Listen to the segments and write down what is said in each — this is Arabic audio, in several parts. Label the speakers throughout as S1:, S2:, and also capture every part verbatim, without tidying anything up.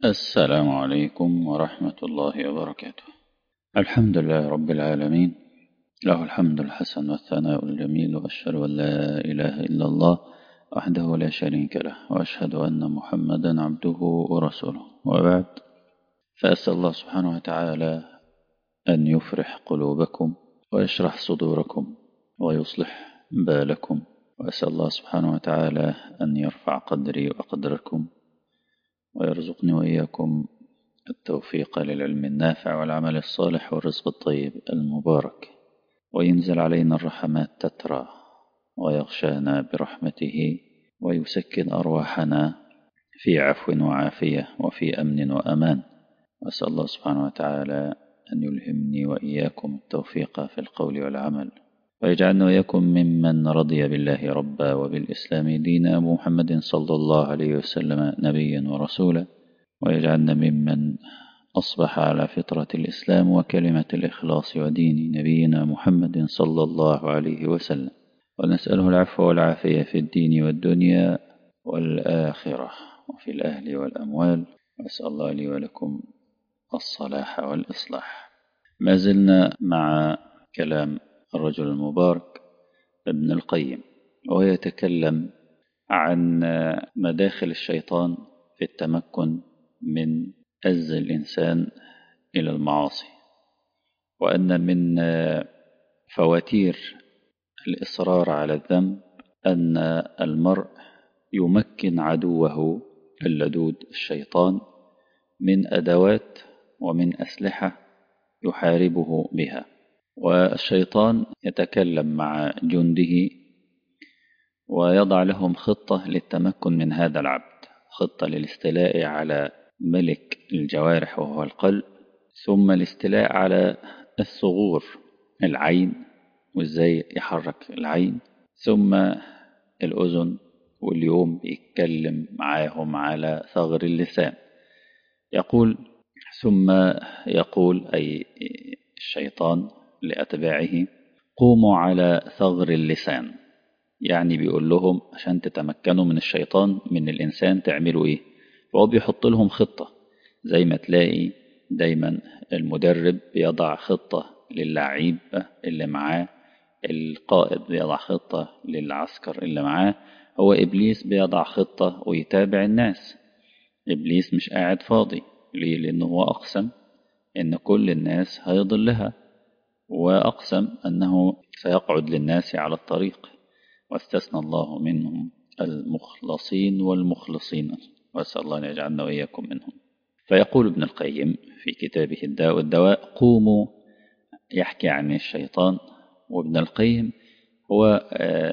S1: السلام عليكم ورحمة الله وبركاته. الحمد لله رب العالمين، له الحمد الحسن والثناء الجميل، وأشهد أن لا إله إلا الله وحده لا شريك له، وأشهد أن محمدا عبده ورسوله، وبعد، فأسأل الله سبحانه وتعالى أن يفرح قلوبكم ويشرح صدوركم ويصلح بالكم، وأسأل الله سبحانه وتعالى أن يرفع قدري وقدركم ويرزقني وإياكم التوفيق للعلم النافع والعمل الصالح والرزق الطيب المبارك، وينزل علينا الرحمات تترى، ويغشانا برحمته، ويسكن أرواحنا في عفو وعافية وفي أمن وأمان. وأسأل الله سبحانه وتعالى أن يلهمني وإياكم التوفيق في القول والعمل، ويجعلنا وإياكم ممن رضي بالله ربا وبالإسلام دينا محمد صلى الله عليه وسلم نبيا ورسولا، ويجعلنا ممن أصبح على فطرة الإسلام وكلمة الإخلاص ودين نبينا محمد صلى الله عليه وسلم، ونسأله العفو والعافية في الدين والدنيا والآخرة وفي الأهل والأموال. وأسأل الله لي ولكم الصلاح والإصلاح. ما زلنا مع كلام الرجل المبارك ابن القيم، وهو يتكلم عن مداخل الشيطان في التمكن من أز الإنسان إلى المعاصي، وأن من فواتير الإصرار على الذنب أن المرء يمكن عدوه اللدود الشيطان من أدوات ومن أسلحة يحاربه بها. والشيطان يتكلم مع جنده ويضع لهم خطة للتمكن من هذا العبد، خطة للاستيلاء على ملك الجوارح وهو القلب، ثم الاستيلاء على الثغور العين وازاي يحرك العين، ثم الأذن، واليوم بيتكلم معاهم على ثغر اللسان. يقول ثم يقول أي الشيطان لأتباعه: قوموا على ثغر اللسان. يعني بيقول لهم عشان تتمكنوا من الشيطان من الإنسان تعملوا إيه؟ فهو بيحط لهم خطة، زي ما تلاقي دايما المدرب بيضع خطة للعيب اللي معاه، القائد بيضع خطة للعسكر اللي معاه، هو إبليس بيضع خطة ويتابع الناس. إبليس مش قاعد فاضي، ليه؟ لأنه هو أقسم إن كل الناس هيضلها، وأقسم أنه سيقعد للناس على الطريق، واستثنى الله منهم المخلصين والمخلصين، وأسأل الله أن يجعلنا وإياكم منهم. فيقول ابن القيم في كتابه الداء والدواء: قوموا، يحكي عن الشيطان. وابن القيم هو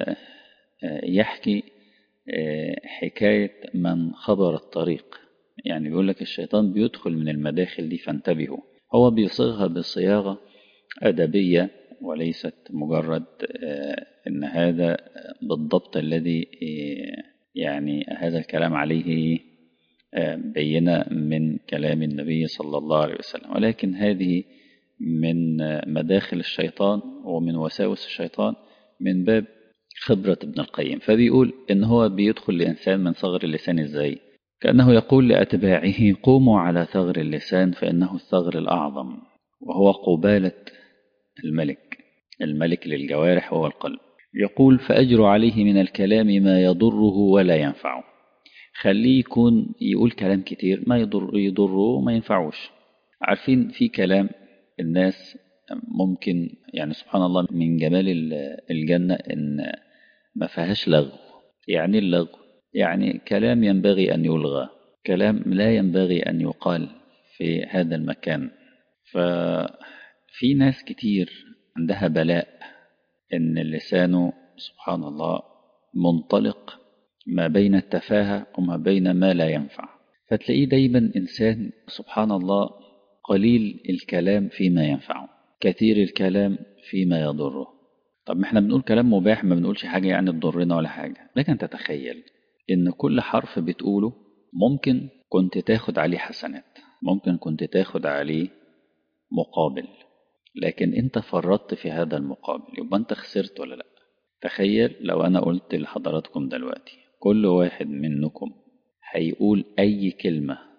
S1: يحكي حكاية من خبر الطريق، يعني بيقول لك الشيطان بيدخل من المداخل دي فانتبهوا. هو بيصيغها بصياغة أدبية وليست مجرد إن هذا بالضبط الذي يعني هذا الكلام عليه بينة من كلام النبي صلى الله عليه وسلم، ولكن هذه من مداخل الشيطان ومن وساوس الشيطان من باب خبرة ابن القيم. فبيقول إن هو بيدخل لإنسان من ثغر اللسان إزاي؟ كأنه يقول لأتباعه: قوموا على ثغر اللسان فإنه الثغر الأعظم، وهو قبالة الملك الملك للجوارح وهو القلب. يقول: فأجروا عليه من الكلام ما يضره ولا ينفعه. خليه يكون يقول كلام كتير ما يضر يضره وما ينفعوش. عارفين في كلام الناس ممكن، يعني سبحان الله من جمال الجنة إن ما فيهاش لغو. يعني اللغو يعني كلام ينبغي أن يلغى، كلام لا ينبغي أن يقال في هذا المكان. ففي ناس كتير عندها بلاء إن اللسان سبحان الله منطلق ما بين التفاهة وما بين ما لا ينفع، فتلاقيه دايما إنسان سبحان الله قليل الكلام فيما ينفعه، كثير الكلام فيما يضره. طب ما احنا بنقول كلام مباح، ما بنقولش حاجة يعني تضرنا ولا حاجة، لكن تتخيل إن كل حرف بتقوله ممكن كنت تاخد عليه حسنات، ممكن كنت تاخد عليه مقابل، لكن انت فرطت في هذا المقابل، يبقى انت خسرت ولا لا؟ تخيل لو انا قلت لحضراتكم دلوقتي كل واحد منكم هيقول اي كلمة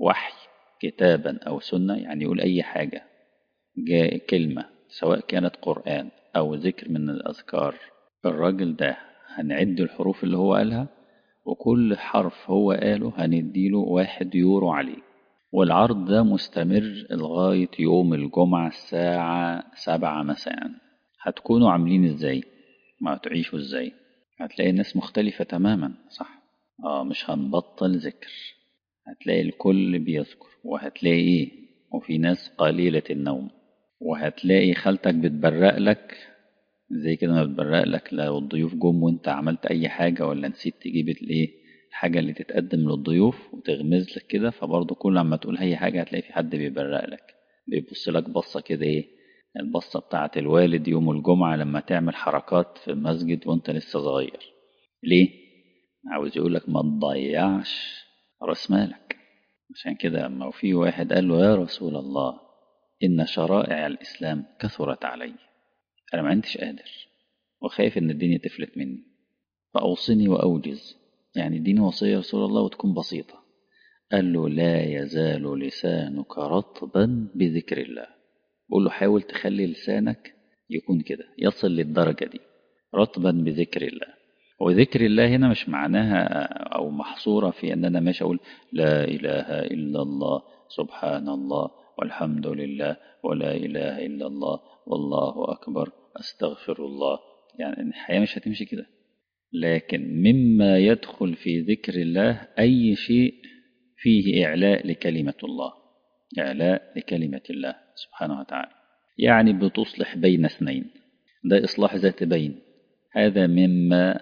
S1: وحي كتابا أو سنة، يعني يقول أي حاجة جاء كلمة سواء كانت قرآن أو ذكر من الأذكار، الراجل ده هنعد الحروف اللي هو قالها، وكل حرف هو قاله هنديله واحد يورو عليه. والعرض ده مستمر لغاية يوم الجمعة الساعة سبعة مساء. هتكونوا عاملين ازاي؟ ما تعيشوا ازاي؟ هتلاقي الناس مختلفة تماما، صح؟ اه مش هنبطل ذكر، هتلاقي الكل بيذكر، وهتلاقي ايه، وفي ناس قليلة النوم، وهتلاقي خالتك بتبرق لك زي كده ما بتبرق لك لو الضيوف جم وانت عملت اي حاجة ولا نسيت تجيب الايه الحاجة اللي تتقدم للضيوف وتغمز لك كده، فبرضه كل عما تقول اي حاجة هتلاقي في حد بيبرق لك، بيبص لك بصة كده، ايه البصة بتاعة الوالد يوم الجمعة لما تعمل حركات في المسجد وانت لسه صغير. ليه؟ عاوز يقولك ما تضيعش راس مالك. عشان كده لما في واحد قال له يا رسول الله إن شرائع الإسلام كثرت علي، أنا ما عنديش قادر وخايف إن الدنيا تفلت مني، فأوصني وأوجز، يعني اديني وصية يا رسول الله وتكون بسيطة. قال له لا يزال لسانك رطبا بذكر الله. بقول له حاول تخلي لسانك يكون كده، يصل للدرجة دي، رطبا بذكر الله. وذكر الله هنا مش معناها أو محصورة في أن أنا ماشي أقول لا إله إلا الله سبحان الله والحمد لله ولا إله إلا الله والله أكبر أستغفر الله، يعني الحياة مش هتمشي كده. لكن مما يدخل في ذكر الله أي شيء فيه إعلاء لكلمة الله، إعلاء لكلمة الله سبحانه وتعالى، يعني بتصلح بين اثنين، ده إصلاح ذات بين، هذا مما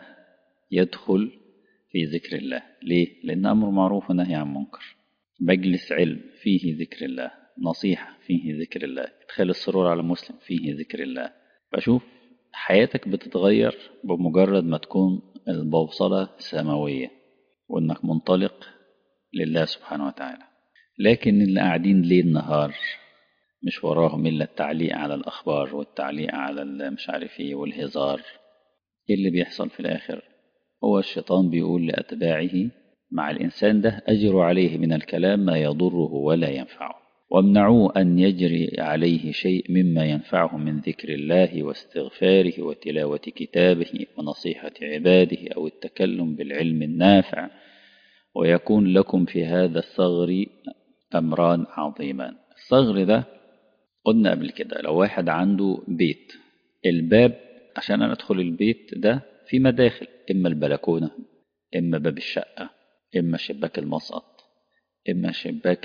S1: يدخل في ذكر الله. ليه؟ لأن أمر معروف ونهي عن منكر، مجلس علم فيه ذكر الله، نصيحة فيه ذكر الله، إدخال السرور على مسلم فيه ذكر الله. فشوف حياتك بتتغير بمجرد ما تكون البوصلة سماوية وإنك منطلق لله سبحانه وتعالى. لكن اللي قاعدين ليل نهار مش وراهم إلا التعليق على الأخبار والتعليق على مش عارف إيه والهزار، إيه اللي بيحصل في الآخر؟ هو الشيطان بيقول لأتباعه مع الإنسان ده أجروا عليه من الكلام ما يضره ولا ينفعه، وامنعوه أن يجري عليه شيء مما ينفعه من ذكر الله واستغفاره وتلاوة كتابه ونصيحة عباده أو التكلم بالعلم النافع، ويكون لكم في هذا الثغر أمران عظيمان. الثغر ده قلنا قبل كده لو واحد عنده بيت، الباب عشان أنا أدخل البيت ده في مداخل، إما البلكونة إما باب الشقة إما شباك المسقط إما شباك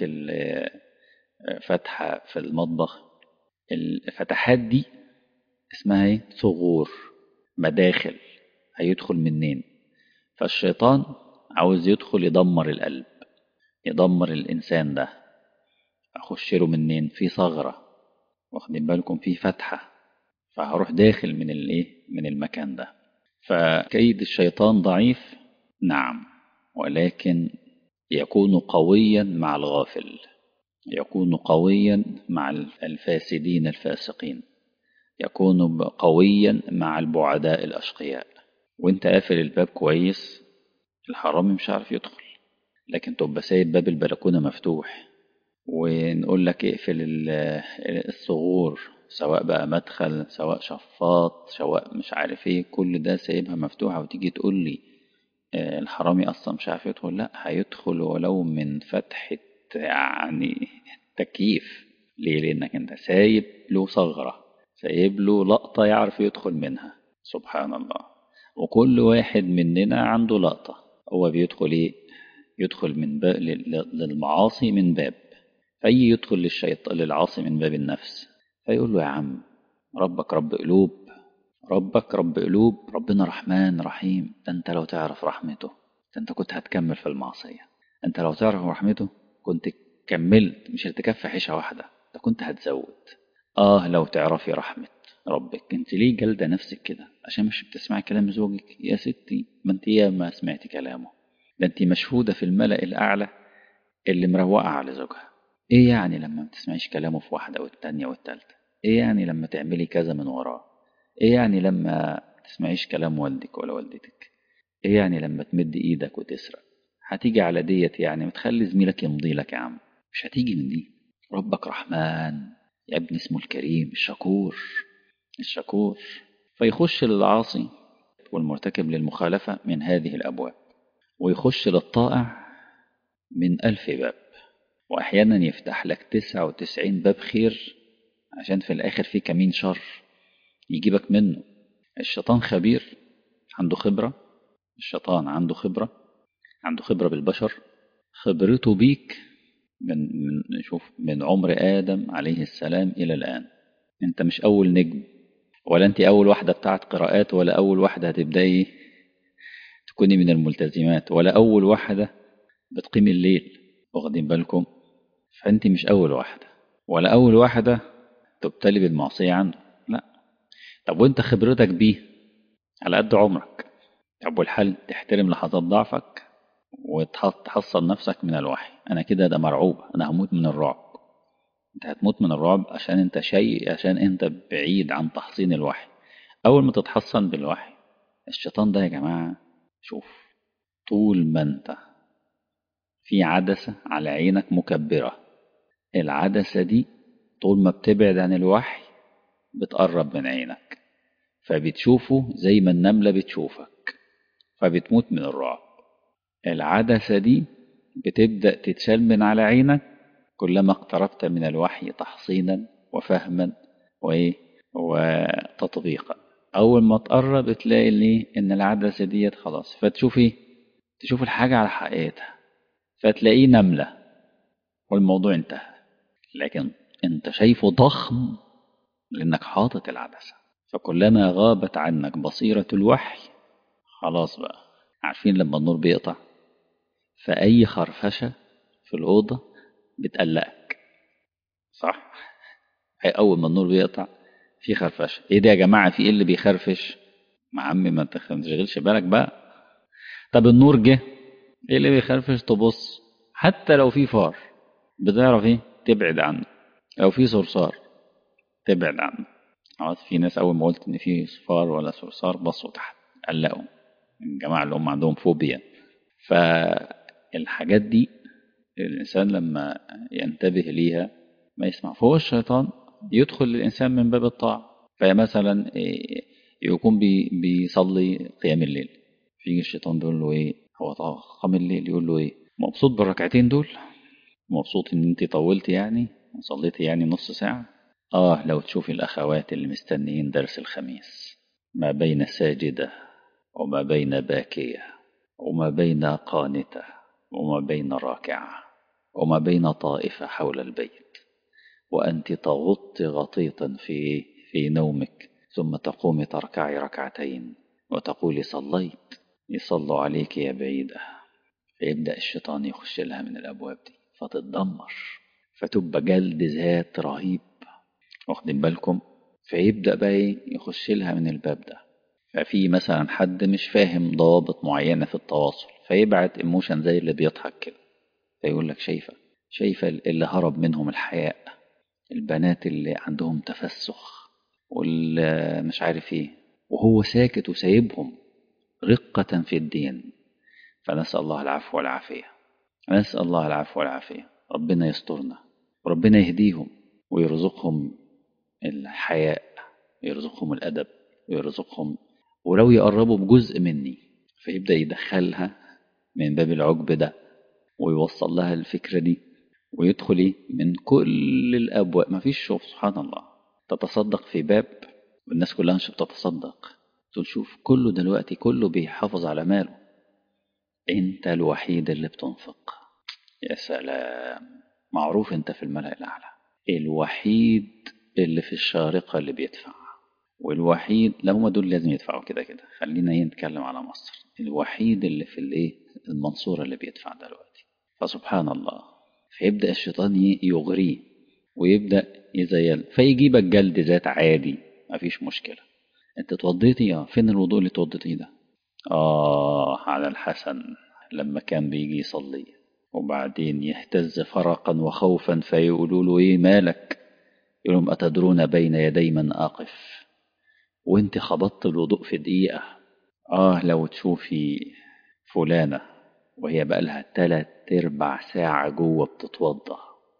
S1: الفتحة في المطبخ. الفتحات دي اسمها ايه؟ ثغور، مداخل، هيدخل منين؟ فالشيطان عاوز يدخل يدمر القلب، يدمر الإنسان ده، أخش له منين؟ في ثغرة، واخدين بالكم، في فتحة، فهروح داخل من الايه من المكان ده. فكيد الشيطان ضعيف نعم، ولكن يكون قويا مع الغافل، يكون قويا مع الفاسدين الفاسقين، يكون قويا مع البعداء الأشقياء. وانت قافل الباب كويس الحرامي مش عارف يدخل، لكن تبقى سايب باب البلكونة مفتوح ونقول لك اقفل الثغور، سواء بقى مدخل سواء شفاط سواء مش عارف ايه، كل ده سايبها مفتوحة، وتيجي تقول لي الحرامي اصلا مش عارف يدخل؟ لا، هيدخل ولو من فتحة يعني تكييف. ليه؟ لانك انت سايب له ثغرة، سايب له لقطة يعرف يدخل منها. سبحان الله. وكل واحد مننا عنده لقطة، هو بيدخل ايه؟ يدخل من باب للمعاصي من باب، فأي يدخل للشيطان للعاصي من باب النفس، فيقول له يا عم ربك رب قلوب، ربك رب قلوب، ربنا رحمن رحيم، ده انت لو تعرف رحمته ده انت كنت هتكمل في المعصية، انت لو تعرف رحمته كنت كملت، مش ارتكاب فحشة واحدة، ده كنت هتزود. اه لو تعرفي رحمة ربك، انت ليه جلدة نفسك كده عشان مش بتسمعي كلام زوجك؟ يا ستي ما انت يا ما سمعتي كلامه، ده انت مشهودة في الملأ الأعلى اللي مروقة على زوجها. ايه يعني لما ما تسمعيش كلامه في واحدة والتانية والتالتة؟ ايه يعني لما تعملي كذا من وراه؟ ايه يعني لما تسمعيش كلام والدك ولا والدتك؟ ايه يعني لما تمد ايدك وتسرق؟ هتيجي على ديت يعني؟ ما تخلي زميلك يمضي لك يا عم، مش هتيجي من دي. ربك رحمن يا ابني، اسمه الكريم الشكور. الشكور. فيخش للعاصي والمرتكب للمخالفة من هذه الأبواب، ويخش للطائع من ألف باب، وأحيانا يفتح لك تسعة وتسعين باب خير عشان في الآخر في كمين شر يجيبك منه. الشيطان خبير، عنده خبرة. الشيطان عنده خبرة، عنده خبرة بالبشر. خبرته بيك من من شوف من عمر آدم عليه السلام إلى الآن. أنت مش أول نجم، ولا أنت أول واحدة بتاعت قراءات، ولا أول واحدة هتبدأي تكوني من الملتزمات، ولا أول واحدة بتقيم الليل، واخدين بالكم؟ فأنت مش أول واحدة، ولا أول واحدة تبتلي بالمعصية عنده، لا. طب وأنت خبرتك بيه على قد عمرك. طب والحل تحترم لحظات ضعفك وتحصن نفسك من الوحي. أنا كده ده مرعوب، أنا هموت من الرعب. أنت هتموت من الرعب عشان أنت شيء، عشان أنت بعيد عن تحصين الوحي. أول ما تتحصن بالوحي، الشيطان ده يا جماعة شوف، طول ما أنت في عدسة على عينك مكبرة، العدسة دي طول ما بتبعد عن الوحي بتقرب من عينك، فبتشوفه زي ما النملة بتشوفك، فبتموت من الرعب. العدسة دي بتبدأ تتشال من على عينك كلما اقتربت من الوحي تحصينا وفهما وإيه وتطبيقا. أول ما تقرب تلاقي ليه إن العدسة ديت خلاص، فتشوفي تشوف الحاجة على حقيقتها، فتلاقيه نملة والموضوع انتهى. لكن انت شايفه ضخم لأنك حاطط العدسة، فكلما غابت عنك بصيرة الوحي خلاص بقى. عارفين لما النور بيقطع، فأي خرفشة في الأوضة بتقلقك، صح؟ أي أول ما النور بيقطع في خرفشة. إيه ده يا جماعة، في إيه اللي بيخرفش؟ مع عمي ما تشغلش بالك بقى. طب النور جه، إيه اللي بيخرفش؟ تبص حتى لو في فار بتعرف إيه تبعد عنه، لو في صرصار تبعد عنه. خلاص، في ناس أول ما قلت إن في صفار ولا صرصار بصوا تحت قلقوا، الجماعة اللي هم عندهم فوبيا. فالحاجات دي الإنسان لما ينتبه ليها ما يسمع. فهو الشيطان يدخل للإنسان من باب الطاعة، فمثلا يكون بي بيصلي قيام الليل، فيجي الشيطان بيقول له إيه، هو قام الليل، يقول له إيه، مبسوط بالركعتين دول؟ مبسوط إن أنت طولت يعني وصليت يعني نص ساعة؟ آه لو تشوفي الأخوات اللي مستنيين درس الخميس، ما بين ساجدة وما بين باكية وما بين قانتة وما بين راكعة وما بين طائفة حول البيت، وأنت تغط غطيطا في في نومك، ثم تقومي تركعي ركعتين وتقولي صليت، يصلوا عليك يا بعيدة. فيبدأ الشيطان يخش لها من الأبواب دي فتتدمر، فتبقى جلد ذات رهيب، واخدين بالكم؟ فيبدأ بقى يخش لها من الباب ده. ففي مثلا حد مش فاهم ضوابط معينة في التواصل، فيبعت ايموشن زي اللي بيضحك كده، فيقول لك شايفة شايفة اللي هرب منهم الحياء، البنات اللي عندهم تفسخ واللي مش عارف ايه، وهو ساكت وسايبهم رقة في الدين. فنسأل الله العفو والعافية، نسأل الله العفو والعافية. ربنا يسترنا وربنا يهديهم ويرزقهم الحياء، ويرزقهم الأدب، ويرزقهم ولو يقربوا بجزء مني. فيبدأ يدخلها من باب العجب ده ويوصل لها الفكرة دي، ويدخل من كل الأبواب. ما فيش، شوف سبحان الله، تتصدق في باب والناس كلها مش بتتصدق، تقول شوف كله دلوقتي كله بيحافظ على ماله، انت الوحيد اللي بتنفق. يا سلام، معروف انت في الملأ الأعلى، الوحيد اللي في الشارقة اللي بيدفع، والوحيد لا هم دول لازم يدفعوا كده كده، خلينا نتكلم على مصر، الوحيد اللي في الايه المنصورة اللي بيدفع دلوقتي. فسبحان الله، فيبدأ الشيطان يغريه ويبدأ يزيل، فيجيبك جلد ذات عادي، مفيش مشكلة. انت اتوضيتي؟ اه. فين الوضوء اللي اتوضيتيه ده؟ اه على الحسن لما كان بيجي يصلي وبعدين يهتز فرقا وخوفا، فيقولوا له ايه مالك؟ يقول لهم أتدرون بين يدي من أقف؟ وانت خبطت الوضوء في دقيقة. آه لو تشوفي فلانة وهي بقى لها تلات ارباع ساعة جوه بتتوضى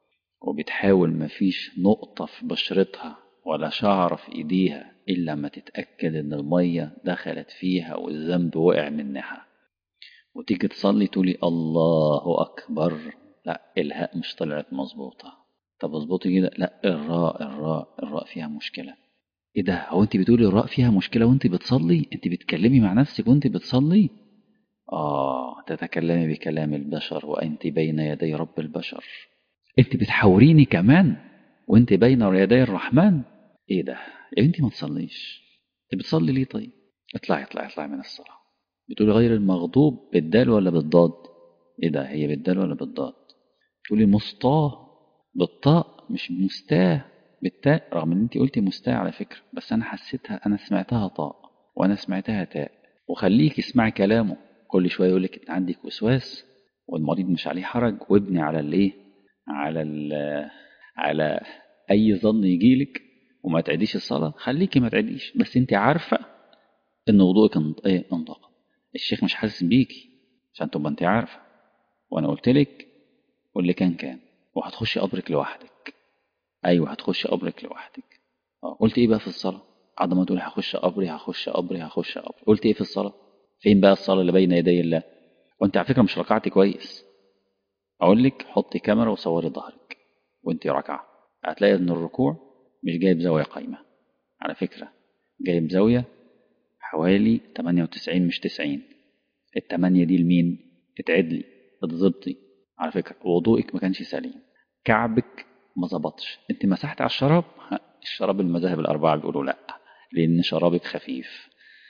S1: وبتحاول مفيش نقطة في بشرتها ولا شعر في ايديها الا ما تتأكد ان المية دخلت فيها والذنب وقع منها، وتيجي تصلي تقولي الله اكبر، لا الهاء مش طلعت مظبوطة. طب اظبطي كده، لا الراء الراء الراء فيها مشكلة. ايه ده؟ هو انت بتقولي الراء فيها مشكلة وانت بتصلي؟ انت بتكلمي مع نفسك وانت بتصلي؟ اه، تتكلمي بكلام البشر وانت بين يدي رب البشر. انت بتحاوريني كمان وانت بين يدي الرحمن. ايه ده يا بنتي؟ ما تصليش. انت بتصلي ليه طيب؟ اطلعي اطلعي اطلعي من الصلاة. بتقولي غير المغضوب بالدال ولا بالضاد؟ ايه ده، هي بالدال ولا بالضاد؟ تقولي مسطاه بالطاء مش مستاه بالتاء، رغم ان انت قلتي مستاه على فكرة، بس انا حسيتها، انا سمعتها طاء وانا سمعتها تاء. وخليك اسمعي كلامه، كل شوية يقولك انت عندك وسواس والمريض مش عليه حرج، وابني على الايه، على ال على اي ظن يجيلك، وما تعيديش الصلاة. خليكي ما تعيديش، بس انت عارفة ان وضوءك انط- ايه انطق. الشيخ مش حاسس بيكي عشان تبقى انت عارفة، وانا قلت لك واللي كان كان، وهتخشي قبرك لوحدك. ايوه هتخشي قبرك لوحدك. اه، قلت ايه بقى في الصلاة؟ قعد ما تقول هخش قبري هخش قبري هخش قبري، قلت ايه في الصلاة؟ فين بقى الصلاة اللي بين يدي الله؟ وانت على فكرة مش ركعتي كويس. اقول لك حطي كاميرا وصوري ظهرك وانت راكعة، هتلاقي ان الركوع مش جايب زاوية قايمة على فكرة، جايب زاوية حوالي تمانية وتسعين مش تسعين. التمانية دي لمين؟ اتعدلي، اتظبطي. على فكرة وضوءك ما كانش سليم، كعبك ما ظبطش، انت مسحت على الشراب. ها، الشراب المذاهب الأربعة بيقولوا لا، لأن شرابك خفيف.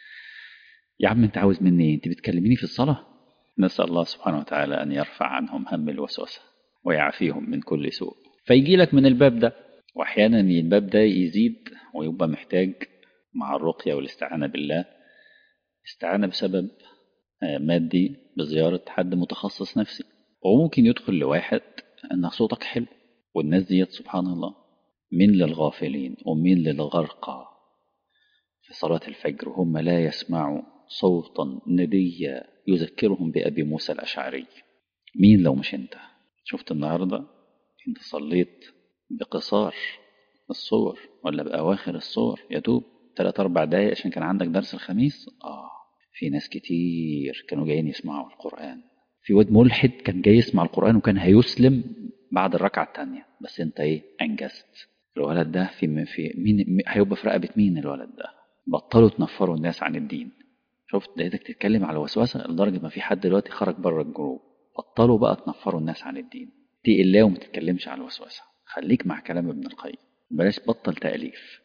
S1: يا عم انت عاوز مني ايه؟ انت بتكلميني في الصلاة؟ نسأل الله سبحانه وتعالى أن يرفع عنهم هم الوسوسة ويعافيهم من كل سوء. فيجي لك من الباب ده، وأحيانا الباب ده يزيد ويبقى محتاج مع الرقية والاستعانة بالله استعانة بسبب آه، مادي بزيارة حد متخصص نفسي. وممكن يدخل لواحد أن صوتك حلو، والناس ديت سبحان الله من للغافلين ومن للغرقى في صلاة الفجر وهم لا يسمعوا صوتا نديا يذكرهم بأبي موسى الأشعري. مين لو مش انت؟ شفت النهاردة انت صليت بقصار الصور ولا بأواخر الصور؟ يا دوب تلات أربع دقايق عشان كان عندك درس الخميس. آه، في ناس كتير كانوا جايين يسمعوا القرآن. في واد ملحد كان جاي يسمع القرآن وكان هيسلم بعد الركعة التانية، بس انت ايه أنجزت. الولد ده في في مين هيبقى في رقبة مين الولد ده؟ بطلوا تنفروا الناس عن الدين. شفت لقيتك تتكلم على وسوسة لدرجة ما في حد دلوقتي خرج بره الجروب. بطلوا بقى تنفروا الناس عن الدين، اتقي الله وما تتكلمش على الوسوسة، خليك مع كلام ابن القيم، بلاش بطل تأليف.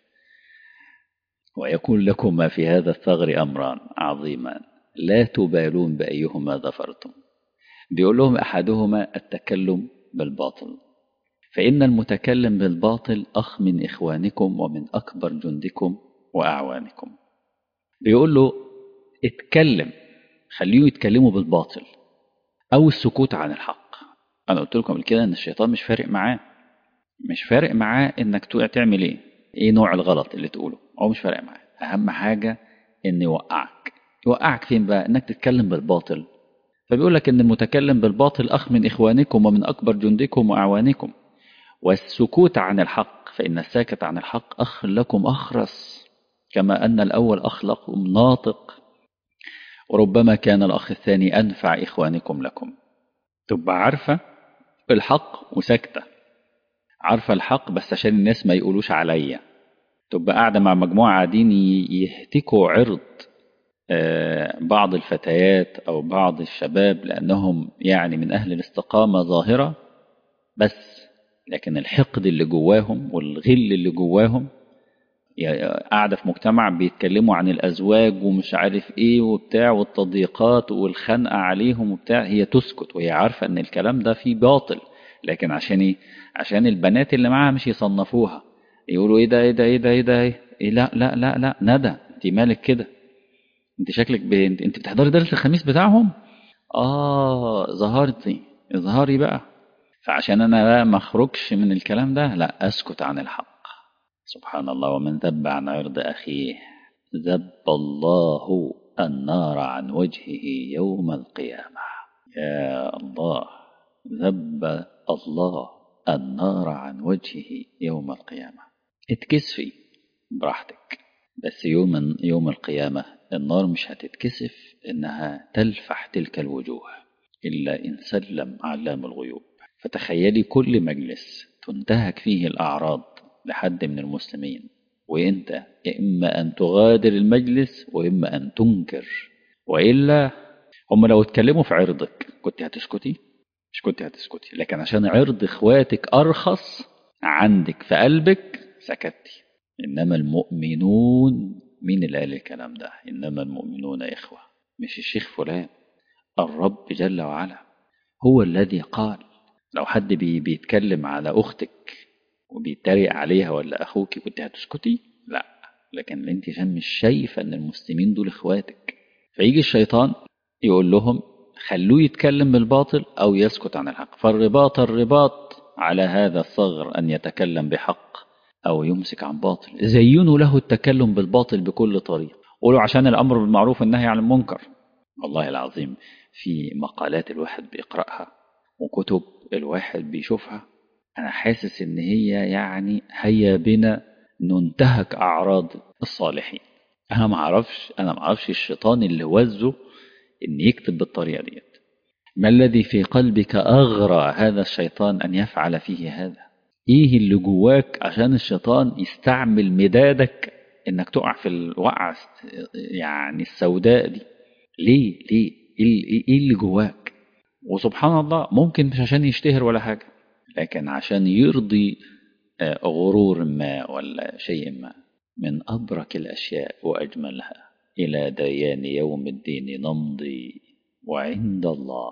S1: ويكون لكم ما في هذا الثغر أمران عظيمان لا تبالون بأيهما ظفرتم. بيقول لهم أحدهما التكلم بالباطل، فإن المتكلم بالباطل أخ من إخوانكم ومن أكبر جندكم وأعوانكم. بيقول له اتكلم، خليه يتكلموا بالباطل أو السكوت عن الحق. أنا قلت لكم قبل كده إن الشيطان مش فارق معاه، مش فارق معاه إنك تعمل إيه، إيه نوع الغلط اللي تقوله، هو مش فارق معاه. أهم حاجة إن يوقعك. يوقعك فين بقى؟ إنك تتكلم بالباطل. فبيقول لك إن المتكلم بالباطل أخ من إخوانكم ومن أكبر جندكم وأعوانكم، والسكوت عن الحق فإن الساكت عن الحق أخ لكم أخرس، كما أن الأول أخ لكم ناطق، وربما كان الأخ الثاني أنفع إخوانكم لكم. تبقى عارفة الحق وساكتة، عارفة الحق بس عشان الناس ما يقولوش عليا. تبقى قاعدة مع مجموعة قاعدين يهتكوا عرض بعض الفتيات أو بعض الشباب لأنهم يعني من أهل الاستقامة ظاهرة، بس لكن الحقد اللي جواهم والغل اللي جواهم، قاعدة في مجتمع بيتكلموا عن الأزواج ومش عارف إيه وبتاع والتضييقات والخنقة عليهم وبتاع، هي تسكت وهي عارفة إن الكلام ده فيه باطل، لكن عشان إيه؟ عشان البنات اللي معاها مش يصنفوها، يقولوا إيه ده إيه ده إيه ده إيه ده إيه, إيه لا لا لا لا ندى أنت مالك كده؟ أنت شكلك ب... أنت أنت بتحضري درس الخميس بتاعهم؟ آه ظهرتي، اظهري بقى. فعشان أنا بقى ما أخرجش من الكلام ده، لا أسكت عن الحق. سبحان الله، ومن ذب عن عرض أخيه ذب الله النار عن وجهه يوم القيامة. يا الله، ذب الله النار عن وجهه يوم القيامة. اتكسفي براحتك، بس يوم يوم القيامة النار مش هتتكسف إنها تلفح تلك الوجوه إلا إن سلم علام الغيوب. فتخيلي كل مجلس تنتهك فيه الأعراض لحد من المسلمين، وإنت إما أن تغادر المجلس وإما أن تنكر، وإلا هم لو اتكلموا في عرضك كنت هتسكتي؟ مش كنت هتسكتي، لكن عشان عرض إخواتك أرخص عندك في قلبك سكتي. إنما المؤمنون، مين اللي قال الكلام ده؟ إنما المؤمنون إخوة، مش الشيخ فلان، الرب جل وعلا هو الذي قال. لو حد بي بيتكلم على أختك وبيتريق عليها ولا أخوك كنت هتسكتي؟ لا، لكن انت عشان مش شايفة أن المسلمين دول إخواتك، فيجي الشيطان يقول لهم خلوه يتكلم بالباطل أو يسكت عن الحق. فالرباط الرباط على هذا الصغر أن يتكلم بحق أو يمسك عن باطل. زينوا له التكلم بالباطل بكل طريق، قولوا عشان الأمر بالمعروف والنهي عن المنكر. والله العظيم في مقالات الواحد بيقرأها وكتب الواحد بيشوفها، أنا حاسس إن هي يعني هيا بنا ننتهك أعراض الصالحين. أنا ما أعرفش أنا ما أعرفش الشيطان اللي وزه إن يكتب بالطريقة ديت. ما الذي في قلبك أغرى هذا الشيطان أن يفعل فيه هذا؟ إيه اللي جواك عشان الشيطان يستعمل مدادك إنك تقع في الوقعة يعني السوداء دي؟ ليه ليه إيه اللي جواك؟ وسبحان الله ممكن مش عشان يشتهر ولا حاجة، لكن عشان يرضي غرور ما ولا شيء ما. من أبرك الأشياء وأجملها إلى ديان يوم الدين نمضي، وعند الله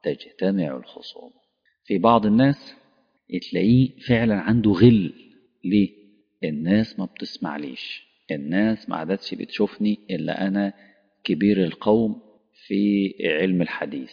S1: تجتمع الخصوم. في بعض الناس تلاقيه فعلا عنده غل. ليه؟ الناس ما بتسمعليش، الناس ما عادتش بتشوفني إلا أنا كبير القوم في علم الحديث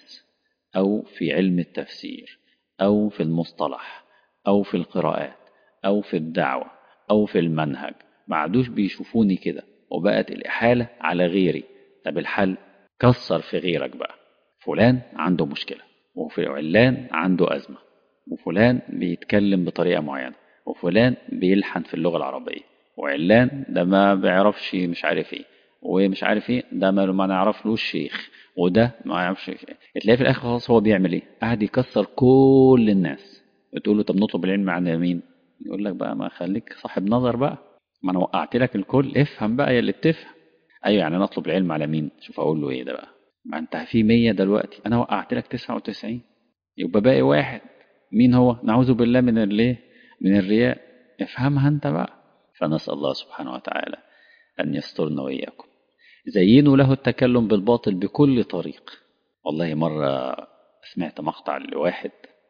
S1: أو في علم التفسير أو في المصطلح أو في القراءات أو في الدعوة أو في المنهج. ما عادوش بيشوفوني كده، وبقت الإحالة على غيري. طب الحل؟ كسر في غيرك بقى. فلان عنده مشكلة، وفي علان عنده أزمة، وفلان بيتكلم بطريقة معينة، وفلان بيلحن في اللغة العربية، وعلان ده ما بيعرفش مش عارف ايه ومش عارف ايه، ده ما ما نعرفلوش شيخ، وده ما يعرفش. تلاقيه في الاخر خلاص هو بيعمل ايه؟ قاعد يكسر كل الناس. بتقول له طب نطلب العلم عن مين؟ يقول لك بقى ما خليك صاحب نظر بقى، ما انا وقعت لك الكل، افهم بقى يا اللي بتفهم. ايوه يعني نطلب العلم على مين؟ شوف اقول له ايه ده بقى؟ ما انت في مية دلوقتي، انا وقعت لك تسعة وتسعين، يبقى باقي واحد. مين هو؟ نعوذ بالله من الايه؟ من الرياء. افهمها انت بقى. فنسأل الله سبحانه وتعالى أن يسترنا وإياكم. زينوا له التكلم بالباطل بكل طريق. والله مرة سمعت مقطع لواحد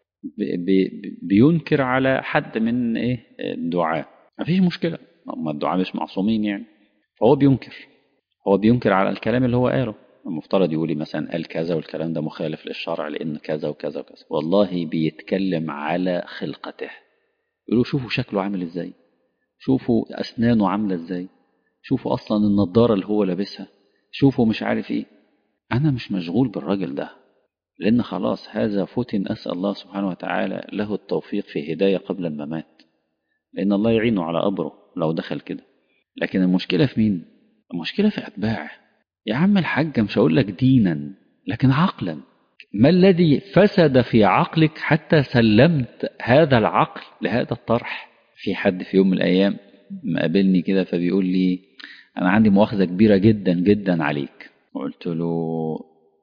S1: بي بي بينكر على حد من إيه الدعاء. ما فيش مشكلة، هم الدعاء مش معصومين يعني. فهو بينكر هو بينكر على الكلام اللي هو قاله. المفترض يقولي مثلا قال كذا والكلام ده مخالف للشرع لأن كذا وكذا وكذا. والله بيتكلم على خلقته. يقولوا شوفوا شكله عامل ازاي، شوفوا أسنانه عاملة ازاي، شوفوا أصلا النضارة اللي هو لابسها، شوفوا مش عارف ايه. أنا مش مشغول بالراجل ده، لأن خلاص هذا فتن. أسأل الله سبحانه وتعالى له التوفيق في هداية قبل الممات، لأن الله يعينه على أمره لو دخل كده. لكن المشكلة في مين؟ المشكلة في أتباعه. يا عم الحاج مش هقول لك دينا لكن عقلا. ما الذي فسد في عقلك حتى سلمت هذا العقل لهذا الطرح؟ في حد في يوم من الأيام مقابلني كده فبيقول لي أنا عندي مؤاخذة كبيرة جدا جدا عليك. وقلت له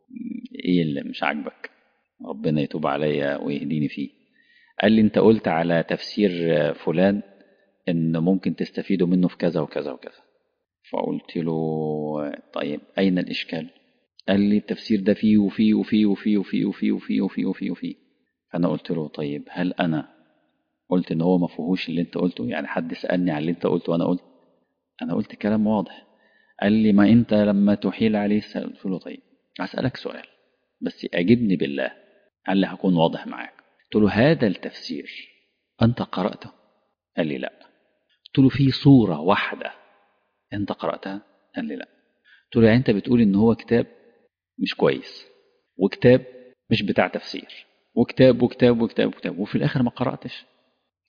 S1: إيه اللي مش عاجبك؟ ربنا يتوب عليا ويهديني فيه. قال لي أنت قلت على تفسير فلان إن ممكن تستفيدوا منه في كذا وكذا وكذا. فقلت له طيب أين الإشكال؟ قال لي التفسير ده فيه وفيه وفيه وفيه وفيه وفيه وفيه وفيه وفيه وفيه. فأنا قلت له طيب هل أنا قلت إن هو ما فيهوش اللي أنت قلته؟ يعني حد سألني على اللي أنت قلته وأنا قلت أنا قلت كلام واضح. قال لي ما أنت لما تحيل عليه السؤال. قلت له طيب أسألك سؤال بس أجبني بالله، قال لي هكون واضح معاك. قلت له هذا التفسير أنت قرأته؟ قال لي لا. قلت له في صورة واحدة أنت قرأتها؟ قال لي لا. قلت له يعني أنت بتقول إن هو كتاب مش كويس وكتاب مش بتاع تفسير وكتاب وكتاب وكتاب وكتاب وفي الآخر ما قرأتش؟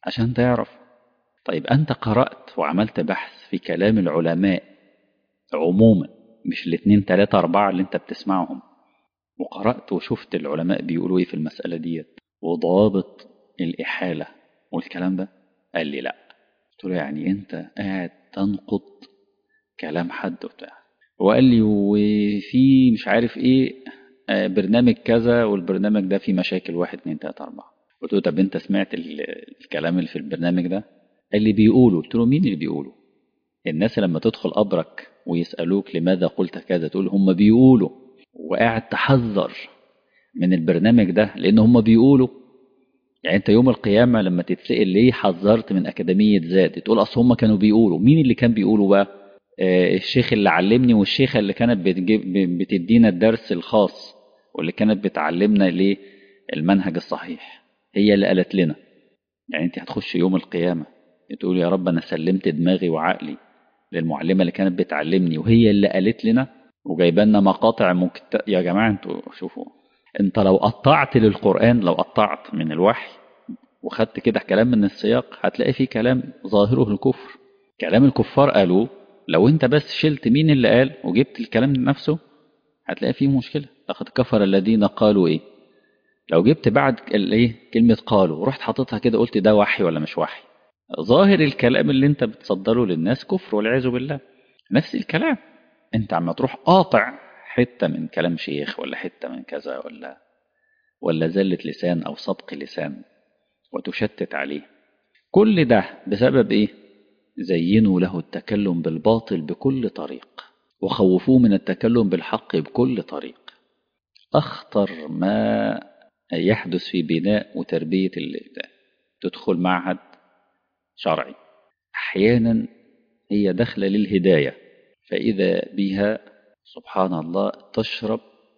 S1: عشان تعرف. طيب أنت قرأت وعملت بحث في كلام العلماء عموما، مش الاثنين تلاتة أربعة اللي أنت بتسمعهم، وقرأت وشفت العلماء بيقولوا إيه في المسألة ديت وضوابط الإحالة والكلام ده؟ قال لي لا. قلت له يعني أنت قاعد تنقض كلام حد وبتاع؟ وقال لي وفي مش عارف إيه آه، برنامج كذا والبرنامج ده فيه مشاكل واحد اتنين تلاتة أربعة. قلت له طب أنت سمعت ال- الكلام اللي في البرنامج ده؟ قال لي بيقولوا. قلت له مين اللي بيقولوا؟ الناس لما تدخل قبرك ويسألوك لماذا قلت كذا تقول هم بيقولوا، وقاعد تحذر من البرنامج ده لأن هم بيقولوا. يعني أنت يوم القيامة لما تتسأل ليه حذرت من أكاديمية ذات، تقول أصل هم كانوا بيقولوا. مين اللي كان بيقولوا بقى؟ آه الشيخ اللي علمني والشيخة اللي كانت بتجيب بتدينا الدرس الخاص واللي كانت بتعلمنا ليه المنهج الصحيح، هي اللي قالت لنا. يعني أنت هتخش يوم القيامة تقول يا رب أنا سلمت دماغي وعقلي للمعلمة اللي كانت بتعلمني وهي اللي قالت لنا، وجايبالنا مقاطع ممكن ت- يا جماعة انتوا شوفوا. انت لو قطعت للقرآن، لو قطعت من الوحي وخدت كده كلام من السياق هتلاقي فيه كلام ظاهره الكفر، كلام الكفار قالوه. لو انت بس شلت مين اللي قال وجبت الكلام نفسه هتلاقي فيه مشكلة. لقد كفر الذين قالوا ايه. لو جبت بعد الايه كلمة قالوا ورحت حاططها كده قلت ده وحي ولا مش وحي، ظاهر الكلام اللي انت بتصدره للناس كفر والعياذ بالله. نفس الكلام انت عم تروح قاطع حتة من كلام شيخ ولا حتة من كذا ولا ولا زلة لسان او سبق لسان وتشتت عليه. كل ده بسبب ايه؟ زينوا له التكلم بالباطل بكل طريق وخوفوه من التكلم بالحق بكل طريق. اخطر ما يحدث في بناء وتربية الابداع. تدخل معهد شرعي احيانا هي داخلة للهداية، فإذا بها سبحان الله تشرب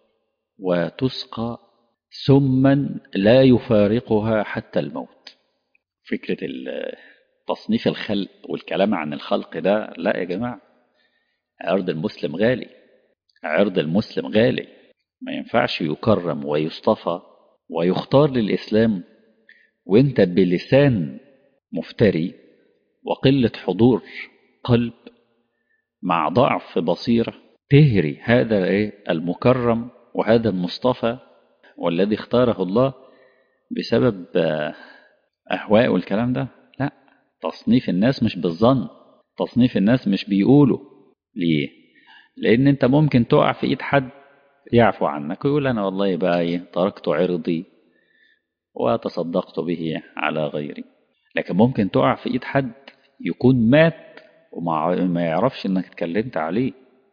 S1: وتسقى سما لا يفارقها حتى الموت. فكرة ال- تصنيف الخلق والكلام عن الخلق ده لا يا جماعة. عرض المسلم غالي، عرض المسلم غالي، ما ينفعش يكرم ويصطفى ويختار للإسلام وانت بلسان مفتري وقلة حضور قلب مع ضعف بصيرة تهري هذا ايه المكرم وهذا المصطفى والذي اختاره الله بسبب آه، أهواء والكلام ده. لا، تصنيف الناس مش بالظن، تصنيف الناس مش بيقولوا. ليه؟ لأن أنت ممكن تقع في إيد حد يعفو عنك ويقول أنا والله بقى إيه تركت عرضي وتصدقت به على غيري. لكن ممكن تقع في إيد حد يكون مات وما ما يعرفش إنك اتكلمت عليه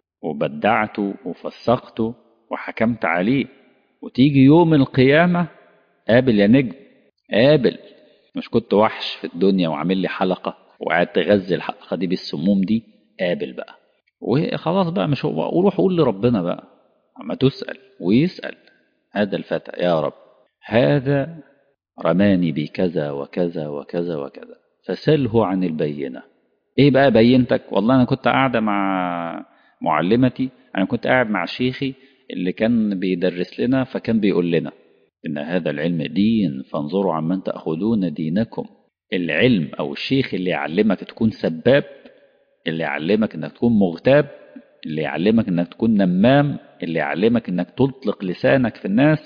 S1: وبدعته وفسقته وحكمت عليه، وتيجي يوم القيامة قابل يا نجم قابل. مش كنت وحش في الدنيا وعامل لي حلقة وقاعد تغذي الحلقة دي بالسموم دي؟ قابل بقى وخلاص بقى مش هو، وروح قول لربنا بقى اما تسأل ويسأل هذا الفتى يا رب هذا رماني بكذا وكذا وكذا وكذا فسله عن البينة. ايه بقى بينتك؟ والله انا كنت قاعدة مع معلمتي، انا كنت قاعد مع شيخي اللي كان بيدرس لنا فكان بيقول لنا إن هذا العلم دين فانظروا عمن تأخذون دينكم. العلم أو الشيخ اللي يعلمك تكون سباب، اللي يعلمك إنك تكون مغتاب، اللي يعلمك إنك تكون نمام، اللي يعلمك إنك تطلق لسانك في الناس،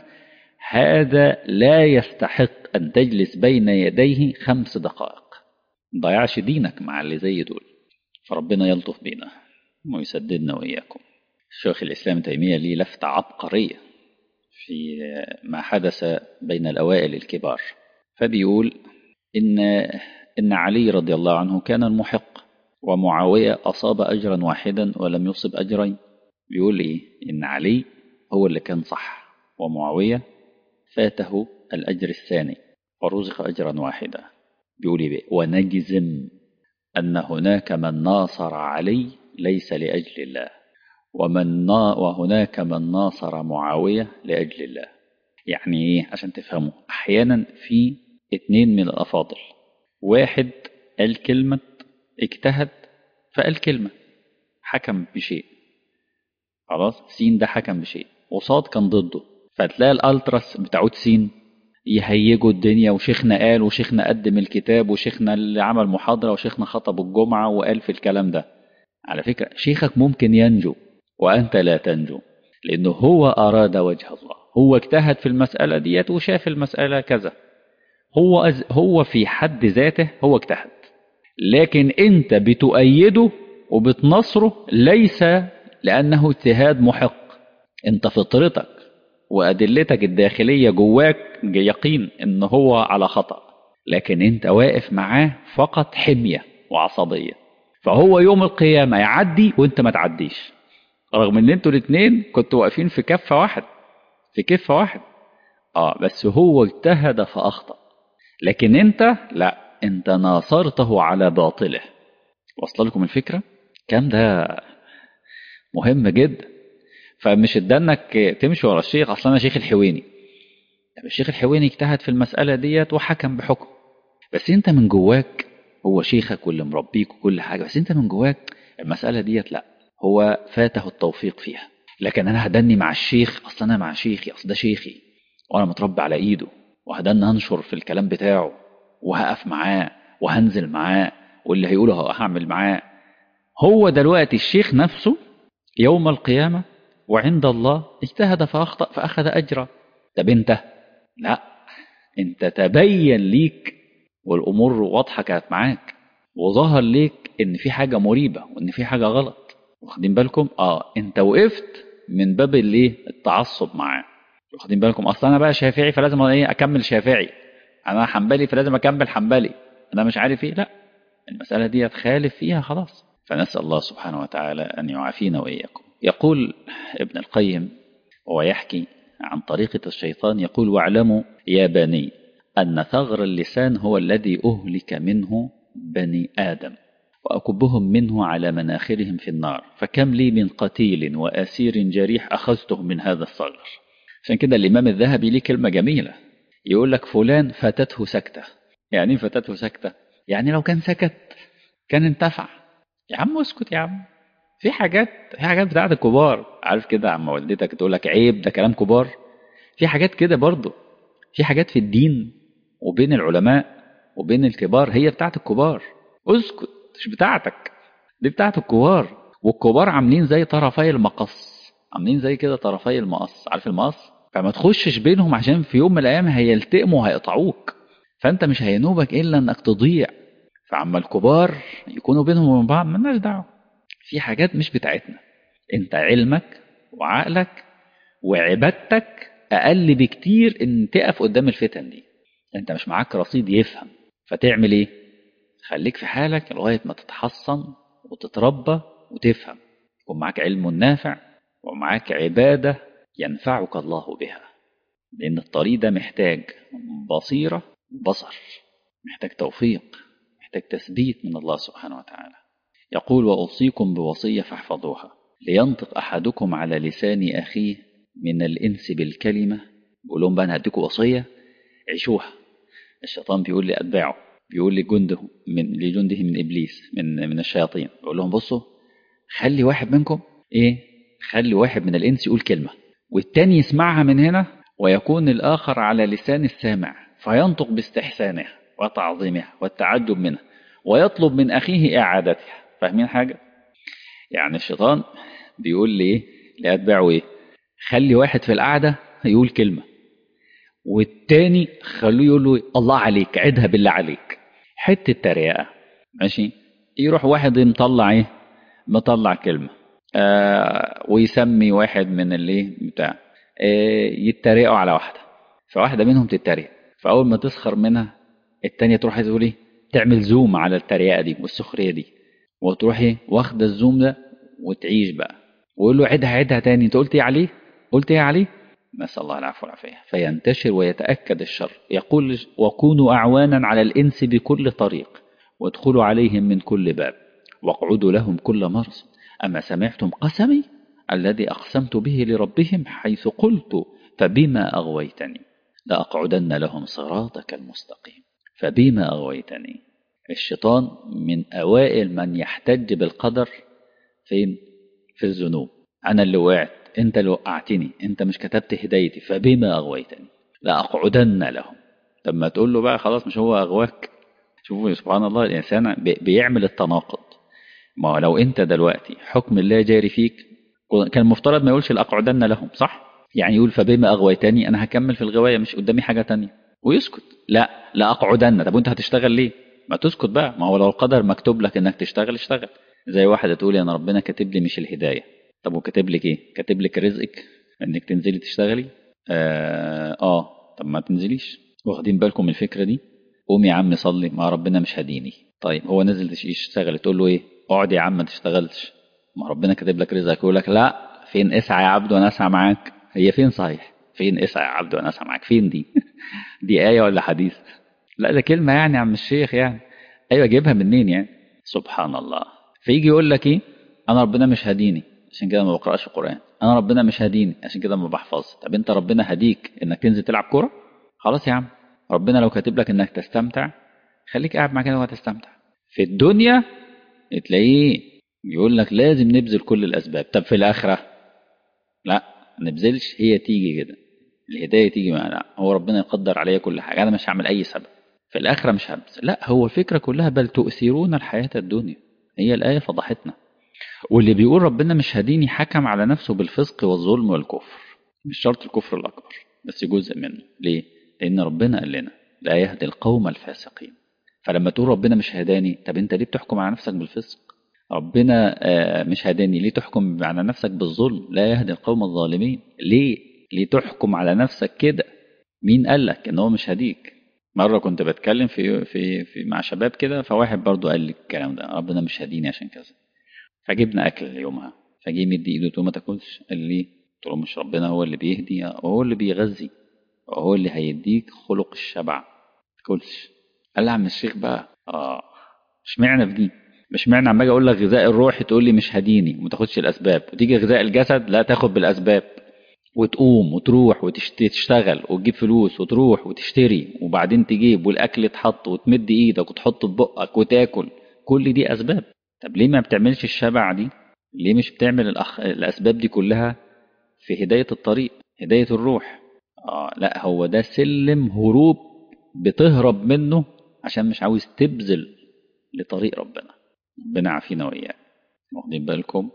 S1: هذا لا يستحق أن تجلس بين يديه خمس دقائق. ضيعش دينك مع اللي زي دول. فربنا يلطف بينا ويسددنا وإياكم. شيخ الإسلام تيمية ليه لفتة عبقرية في ما حدث بين الأوائل الكبار، فبيقول إن إن علي رضي الله عنه كان المحق ومعاوية أصاب أجرا واحدا ولم يصب أجرين. بيقول إيه؟ إن علي هو اللي كان صح ومعاوية فاته الأجر الثاني ورزق أجرا واحدا. بيقول إيه؟ ونجزم أن هناك من ناصر علي ليس لأجل الله ومن نا وهناك من ناصر معاوية لأجل الله. يعني ايه عشان تفهموا؟ احيانا في اتنين من الافاضل، واحد قال كلمة اجتهد فقال كلمة حكم بشيء، خلاص سين ده حكم بشيء وصاد كان ضده، فتلاقي الالتراس بتاعود سين يهيجوا الدنيا، وشيخنا قال وشيخنا قدم الكتاب وشيخنا اللي عمل محاضرة وشيخنا خطب الجمعة وقال في الكلام ده. على فكرة شيخك ممكن ينجو وأنت لا تنجو، لأنه هو أراد وجه الله، هو اجتهد في المسألة ديت وشاف المسألة كذا، هو أز هو في حد ذاته هو اجتهد، لكن أنت بتؤيده وبتنصره ليس لأنه اجتهاد محق. أنت فطرتك وأدلتك الداخلية جواك يقين إن هو على خطأ، لكن أنت واقف معاه فقط حمية وعصبية. فهو يوم القيامة يعدي وأنت ما تعديش، رغم ان انتوا الاثنين كنتوا واقفين في كفة واحد في كفة واحد اه بس هو اجتهد فاخطأ، لكن انت لا، انت ناصرته على باطله. وصل لكم الفكرة؟ كم ده مهم جدا. فمش ادانك تمشي ورا الشيخ، اصلا انا شيخ الحويني، الشيخ الحويني اجتهد في المسألة ديت وحكم بحكم، بس انت من جواك هو شيخك واللي مربيك وكل حاجة، بس انت من جواك المسألة ديت لا، هو فاته التوفيق فيها. لكن انا هدني مع الشيخ، اصل انا مع شيخي، اصل ده شيخي وانا متربي على ايده، وهدني هنشر في الكلام بتاعه وهقف معاه وهنزل معاه واللي هيقوله هعمل معاه. هو دلوقتي الشيخ نفسه يوم القيامة وعند الله اجتهد فاخطأ فاخذ اجره. طب انت لا، انت تبين ليك والامور واضحه كانت معاك، وظهر ليك ان في حاجه مريبه وان في حاجه غلط. واخدين بالكم؟ اه انت وقفت من باب الايه، التعصب معاه. واخدين بالكم؟ اصلا انا بقى شافعي فلازم ايه اكمل شافعي، انا حنبلي فلازم اكمل حنبلي، انا مش عارف ايه. لا، المساله دي تخالف فيها خلاص. فنسال الله سبحانه وتعالى ان يعافينا واياكم. يقول ابن القيم وهو يحكي عن طريقة الشيطان، يقول: واعلموا يا بني أن ثغر اللسان هو الذي أهلك منه بني آدم، وأكبهم منه على مناخرهم في النار، فكم لي من قتيل وأسير جريح أخذته من هذا الثغر. عشان كده الإمام الذهبي ليه كلمة جميلة، يقول لك فلان فاتته سكتة. يعني ايه فاتته سكتة؟ يعني لو كان سكت كان انتفع. يا عم اسكت يا عم، في حاجات في حاجات بتاعت الكبار، عارف كده عم والدتك تقول لك عيب ده كلام كبار، في حاجات كده برضه، في حاجات في الدين وبين العلماء وبين الكبار هي بتاعت الكبار. اسكت، مش بتاعتك، دي بتاعت الكبار. والكبار عاملين زي طرفي المقص، عاملين زي كده طرفي المقص، عارف المقص؟ فما تخشش بينهم عشان في يوم من الايام هيلتئموا وهيقطعوك، فانت مش هينوبك الا انك تضيع. فعما الكبار يكونوا بينهم وبين بعض مالناش دعوه، في حاجات مش بتاعتنا. انت علمك وعقلك وعبادتك اقل بكتير ان تقف قدام الفتن دي. انت مش معاك رصيد يفهم، فتعمل ايه؟ خليك في حالك لغايه ما تتحصن وتتربى وتفهم، يكون معاك علم نافع ومعاك عباده ينفعك الله بها. لان الطريق ده محتاج بصيره وبصر، محتاج توفيق، محتاج تثبيت من الله سبحانه وتعالى. يقول: وأوصيكم بوصية فاحفظوها، لينطق أحدكم على لسان أخيه من الإنس بالكلمة. بقول لهم بقى أنا هديكم وصية عيشوها. الشيطان بيقول لأتباعه، بيقول لجنده من لجنده من إبليس، من من الشياطين، بيقول لهم بصوا، خلي واحد منكم إيه، خلي واحد من الإنس يقول كلمة والتاني يسمعها من هنا، ويكون الآخر على لسان السامع فينطق باستحسانها وتعظيمها والتعجب منها ويطلب من أخيه إعادتها. فاهمين حاجة؟ يعني الشيطان بيقول لي إيه لأتباعه؟ إيه؟ خلي واحد في القعدة يقول كلمة والتاني خلوه يقول له الله عليك، عدها بالله عليك، حتة تريقة، ماشي؟ يروح واحد مطلع إيه، مطلع كلمة آه ويسمي واحد من اللي بتاع آه يتريقوا على واحدة، فواحدة منهم تتريق، فأول ما تسخر منها التانية تروح تقول إيه، تعمل زوم على التريقة دي والسخرية دي، وتروح ايه واخده الزوم ده وتعيش بقى، ويقول له عدها عدها تاني، انت قلت ايه عليه، قلت ايه عليه، نسأل الله العفو والعافية. فينتشر ويتأكد الشر. يقول: وكونوا أعوانا على الإنس بكل طريق، وادخلوا عليهم من كل باب، واقعدوا لهم كل مرصد. أما سمعتم قسمي الذي أقسمت به لربهم حيث قلت فبما أغويتني لأقعدن لهم صراطك المستقيم. فبما أغويتني. الشيطان من أوائل من يحتج بالقدر فين؟ في الذنوب. أنا اللي وقعت، أنت اللي وقعتني، أنت مش كتبت هدايتي، فبما أغويتني لأقعدن لهم. طب ما تقول له بقى خلاص مش هو اغواك. شوفوا سبحان الله، الانسان بي- بيعمل التناقض. ما هو لو انت دلوقتي حكم الله جاري فيك، كان المفترض ما يقولش لاقعدن لهم، صح؟ يعني يقول فبما اغويتني، انا هكمل في الغوايه مش قدامي حاجه تانية، ويسكت. لا، لاقعدن. طب وانت هتشتغل ليه؟ ما تسكت بقى. ما هو لو القدر مكتوب لك انك تشتغل اشتغل. زي واحده تقول انا ربنا كاتب لي مش الهدايه. طب وكاتب لك ايه؟ كاتب لك رزقك انك تنزلي تشتغلي. اه, آه. طب ما تنزليش. واخدين بالكم من الفكره دي؟ قوم يا عم صلي، ما ربنا مش هديني. طيب هو نزل تش- يشتغل، تقول له ايه؟ اقعد يا عم ما تشتغلش، ما ربنا كاتب لك رزقك. يقول لك لا، فين اسعى يا عبد وانا اسعى معاك. هي فين صحيح؟ فين اسعى يا عبد وانا اسعى معاك؟ فين دي؟ دي آية ولا حديث؟ لا ده كلمة يعني يا عم الشيخ يعني. ايوه جايبها منين يعني؟ سبحان الله. فيجي يقول لك ايه؟ انا ربنا مش هديني عشان كده ما بقراش القرآن، انا ربنا مش هديني عشان كده ما بحفظش. طب انت ربنا هديك انك تنزل تلعب كورة؟ خلاص يا عم، ربنا لو كاتب لك انك تستمتع، خليك قاعد معاك كده وهتستمتع. في الدنيا تلاقيه يقول لك لازم نبذل كل الاسباب. طب في الاخره لا، ما نبذلش، هي تيجي كده، الهدايه تيجي معنا، هو ربنا يقدر عليا كل حاجه، انا مش هعمل اي سبب. في الاخره مش هبذل. لا، هو الفكره كلها بل تؤثرون الحياه الدنيا. هي الايه فضحتنا. واللي بيقول ربنا مش هديني حكم على نفسه بالفسق والظلم والكفر. مش شرط الكفر الاكبر، بس جزء منه. ليه؟ لان ربنا قال لنا لا يهدي القوم الفاسقين. فلما تقول ربنا مش هداني، طب انت ليه بتحكم على نفسك بالفسق؟ ربنا آه، مش هداني، ليه تحكم على نفسك بالظلم؟ لا يهدي القوم الظالمين. ليه؟ ليه تحكم على نفسك كده؟ مين قال لك ان هو مش هديك؟ مرة كنت بتكلم في في في مع شباب كده، فواحد برضو قال لي الكلام ده، ربنا مش هديني عشان كذا. فجبنا اكل يومها، فجي مدي ايده، قلت له ما تاكلش. قال لي، قلت له مش ربنا هو اللي بيهدي وهو اللي بيغذي وهو اللي هيديك خلق الشبع؟ ما تاكلش. قال لي عم الشيخ بقى اه، اشمعنى في دي؟ مش معنى عمال اقول لك غذاء الروح تقول لي مش هديني وما تاخدش الاسباب، وتيجي غذاء الجسد لا تاخد بالاسباب، وتقوم وتروح وتشتغل وتجيب فلوس وتروح وتشتري وبعدين تجيب والاكل يتحط وتمد ايدك وتحطه في بقك وتاكل. كل دي اسباب. طب ليه ما بتعملش الشبع دي؟ ليه مش بتعمل الأخ... الاسباب دي كلها في هداية الطريق، هداية الروح؟ آه لا، هو ده سلم هروب بتهرب منه عشان مش عاوز تبذل لطريق ربنا. ربنا عافينا وإياه. واخدين بالكم؟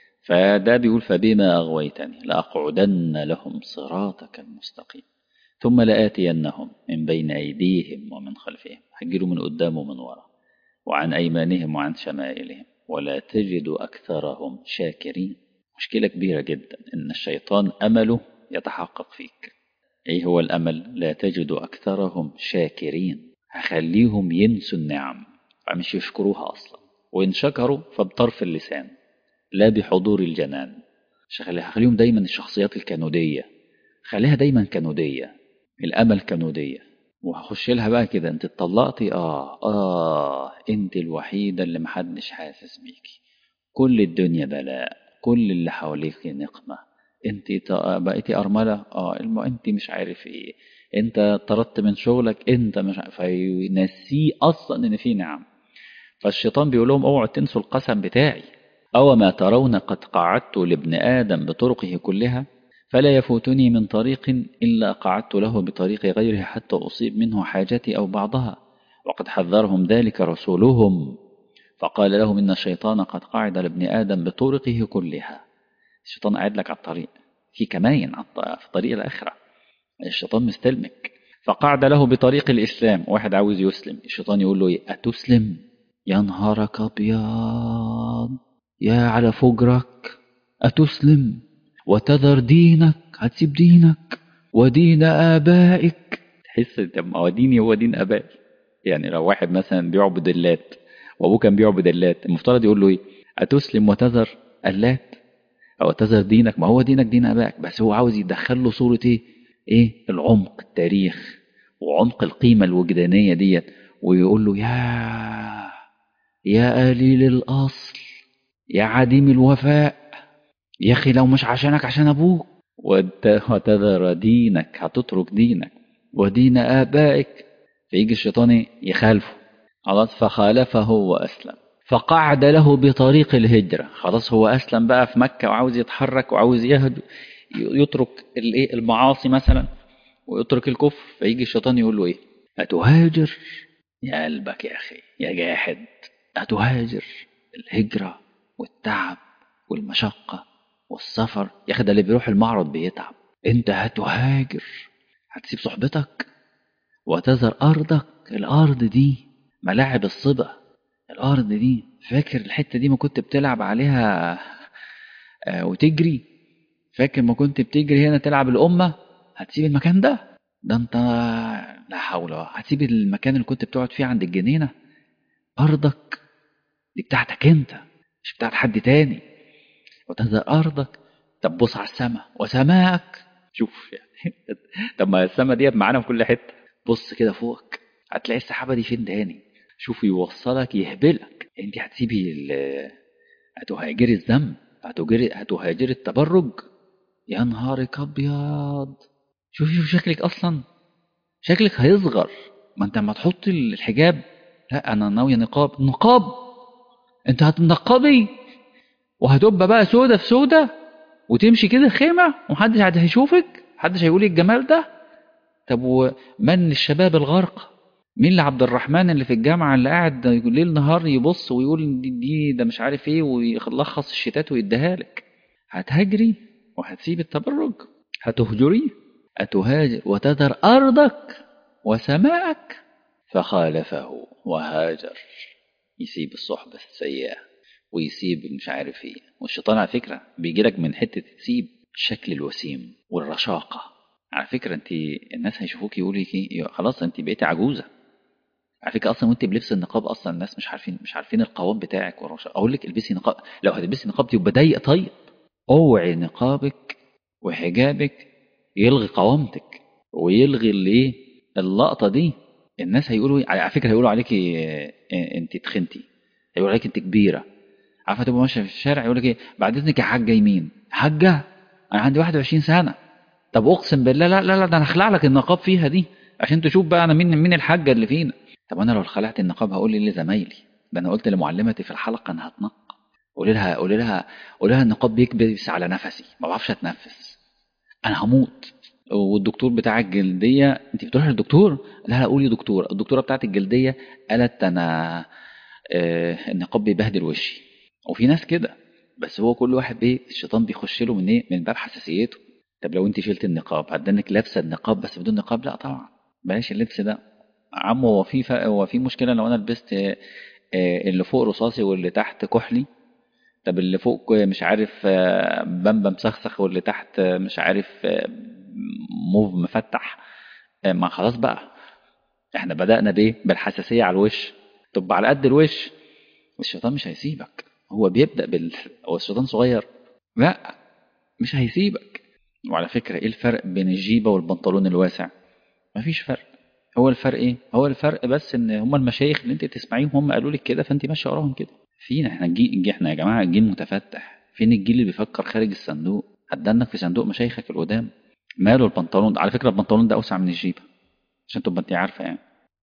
S1: فده بيقول فبما أغويتني لأقعدن لهم صراطك المستقيم ثم لآتينهم من بين أيديهم ومن خلفهم، هجروا من قدام ومن ورا، وعن أيمانهم وعن شمائلهم، ولا تجد أكثرهم شاكرين. مشكلة كبيرة جدا إن الشيطان أمله يتحقق فيك. إيه هو الأمل؟ لا تجد أكثرهم شاكرين، هخليهم ينسوا النعم فمش يشكروها أصلا، وإن شكروا فبطرف اللسان لا بحضور الجنان. مش هخليها، هخليهم دايما الشخصيات الكنودية، خليها دايما كنودية، الأمل كنودية. وهخش لها بقى كده، انت اتطلقتي؟ اه اه انت الوحيدة اللي محدش حاسس بيكي، كل الدنيا بلاء، كل اللي حواليك نقمة. انت ط- بقيتي أرملة، اه الم... انت مش عارف ايه، انت طردت من شغلك، انت مش عارف، فينسيه اصلا ان في نعم. فالشيطان بيقول لهم اوعوا تنسوا القسم بتاعي. أو ما ترون قد قعدت لابن آدم بطرقه كلها، فلا يفوتني من طريق إلا قعدت له بطريق غيره حتى أصيب منه حاجتي أو بعضها. وقد حذرهم ذلك رسولهم فقال لهم إن الشيطان قد قعد لابن آدم بطرقه كلها. الشيطان قاعد لك على الطريق، في كماين على الط- في طريق الآخرة. الشيطان مستلمك. فقعد له بطريق الإسلام، واحد عاوز يسلم، الشيطان يقول له إيه؟ أتسلم؟ يا نهارك أبيض، يا على فجرك، أتسلم وتذر دينك؟ هتسيب دينك ودين آبائك؟ تحس طب ما هو ديني هو دين آبائي. يعني لو واحد مثلا بيعبد اللات وأبوه كان بيعبد اللات، المفترض يقول له إيه؟ أتسلم وتذر اللات أو تذر دينك؟ ما هو دينك دين آبائك، بس هو عاوز يدخل له صورة إيه؟ إيه العمق، التاريخ وعمق القيمة الوجدانية ديت، ويقول له يا يا قليل الأصل، يا عديم الوفاء، يا أخي لو مش عشانك عشان أبوك، وت- وتذر دينك، هتترك دينك ودين آبائك. فيجي الشيطان يخالفه، خلاص فخالفه وأسلم. فقعد له بطريق الهجرة، خلاص هو أسلم بقى في مكة وعاوز يتحرك وعاوز يهد، يترك الإيه المعاصي مثلا ويترك الكفر. فيجي الشيطان يقول له إيه؟ هتهاجر؟ يا قلبك يا أخي يا جاحد، هتهاجر؟ الهجرة والتعب والمشقة والسفر يا أخي، ده اللي بيروح المعرض بيتعب. أنت هتهاجر، هتسيب صحبتك وتذر أرضك. الأرض دي ملاعب الصبا، الأرض دي فاكر الحتة دي ما كنت بتلعب عليها آه وتجري؟ فاكر ما كنت بتجري هنا تلعب الأمة؟ هتسيب المكان ده؟ ده انت لا حول ولا قوة. هتسيب المكان اللي كنت بتقعد فيه عند الجنينة؟ أرضك دي بتاعتك انت، مش بتاعت حد تاني. وتذر أرضك. طب بص على السماء وسماءك، شوف يعني طب ما السماء ديت معانا في كل حتة. بص كده فوقك هتلاقي السحابة دي فين تاني. شوف يوصلك يهبلك. انت هتسيبي ال- هتهاجري الذنب، هتهاجري هتهاجري التبرج. يا نهارك ابيض. شوفي شوف شكلك اصلا، شكلك هيصغر. ما انت لما تحطي الحجاب، لا انا ناويه نقاب. نقاب؟ انت هتنقبي وهتبقى بقى سودة في سودة وتمشي كده خيمة ومحدش عاد هيشوفك، محدش هيقول لي الجمال ده. طب ومن الشباب الغرق؟ مين اللي عبد الرحمن اللي في الجامعة اللي قاعد ليل نهار يبص ويقول دي, دي ده مش عارف ايه ويلخص الشتات ويديها لك؟ هتهاجري وهتسيب التبرج؟ هتهجري؟ أتهاجر وتذر أرضك وسماءك؟ فخالفه وهاجر. يسيب الصحبة السيئة ويسيب مش عارف ايه. والشيطان على فكرة بيجيلك من حتة تسيب الشكل الوسيم والرشاقة. على فكرة انت الناس هيشوفوك يقولوا لك ايه، خلاص انت بقيتي عجوزة. على فكرة اصلا وانت بلبس النقاب اصلا الناس مش عارفين مش عارفين القوام بتاعك والرشاقة. اقول لك البسي نقاب، لو هتلبسي نقاب يبقى ضيق. طيب اوعي نقابك وحجابك يلغي قوامتك ويلغي الايه، اللقطة دي. الناس هيقولوا على فكرة هيقولوا عليكي اه، اه، انت تخنتي، هيقولوا عليك انت كبيرة. عارفه تبقى ماشيه في الشارع يقول لك ايه، بعد اذنك يا حاجه يمين. حاجه؟ انا عندي واحد وعشرين سنه. طب اقسم بالله لا لا لا، ده انا اخلع لك النقاب فيها دي عشان تشوف بقى انا مين مين الحاجه اللي فينا. طب انا لو خلعت النقاب هقول لي لزمايلي، ده انا قلت لمعلمتي في الحلقه انا هتنقب. قولي لها قولي لها قولي لها النقاب بيكبس على نفسي، ما بعرفش اتنفس، انا هموت. والدكتور بتاع الجلديه، انت بتروحي للدكتور؟ لا لا قولي دكتور. الدكتوره بتاعت الجلديه قالت انا آه النقاب بيبهدل وشي. وفي ناس كده، بس هو كل واحد ايه الشيطان بيخش له من ايه، من باب حساسيته. طب لو انت شلت النقاب هتدنك لابسه النقاب بس بدون نقاب؟ لا طبعا، بلاش اللبس ده. عمو هو في فرق، هو في مشكله لو انا لبست آه، آه، اللي فوق رصاصي واللي تحت كحلي؟ طب اللي فوق مش عارف آه، بامبا مسخسخ واللي تحت آه، مش عارف آه، موف مفتح؟ آه، ما خلاص بقى، احنا بدأنا بايه، بالحساسيه على الوش. طب على قد الوش. الشيطان مش هيسيبك، هو بيبدأ بال هو الشيطان صغير؟ لا، مش هيسيبك. وعلى فكرة ايه الفرق بين الجيبة والبنطلون الواسع؟ مفيش فرق. هو الفرق ايه، هو الفرق بس ان هم المشايخ اللي انت تسمعيهم هم قالوا لك كده فانت ماشيه وراهم كده. فينا احنا الجيل، احنا يا جماعة جيل متفتح. فين الجيل اللي بيفكر خارج الصندوق؟ هتدنك في صندوق مشايخك القدام. ماله البنطلون؟ على فكرة البنطلون ده اوسع من الجيبة عشان تبقى انت عارفة يعني.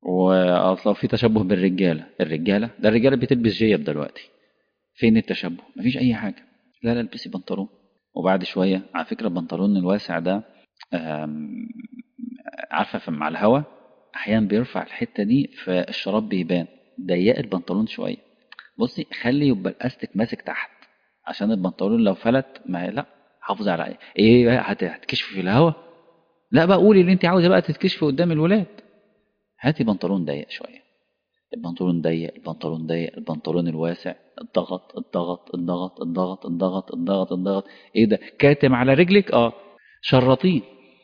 S1: واصلا في تشبه بالرجالة، الرجالة ده الرجالة بتلبس جيب دلوقتي. فين التشبه؟ مفيش اي حاجة. لا لا البسي بنطلون. وبعد شوية على فكرة البنطلون الواسع ده آم، عارفة في- مع الهوا أحيانا بيرفع الحتة دي فالشراب بيبان. ضيق البنطلون شوية. بصي خلي يبقى الأستك ماسك تحت عشان البنطلون لو فلت ما لا. حافظ على ايه ايه بقى، هت- هتكشفي في الهوا؟ لا بقى قولي اللي انت عاوزه بقى تتكشفي قدام الولاد. هاتي بنطلون ضيق شوية. البنطلون ضيق، البنطلون ضيق، البنطلون الواسع. الضغط الضغط الضغط الضغط الضغط الضغط الضغط. ايه ده كاتم على رجلك؟ اه شرطيه،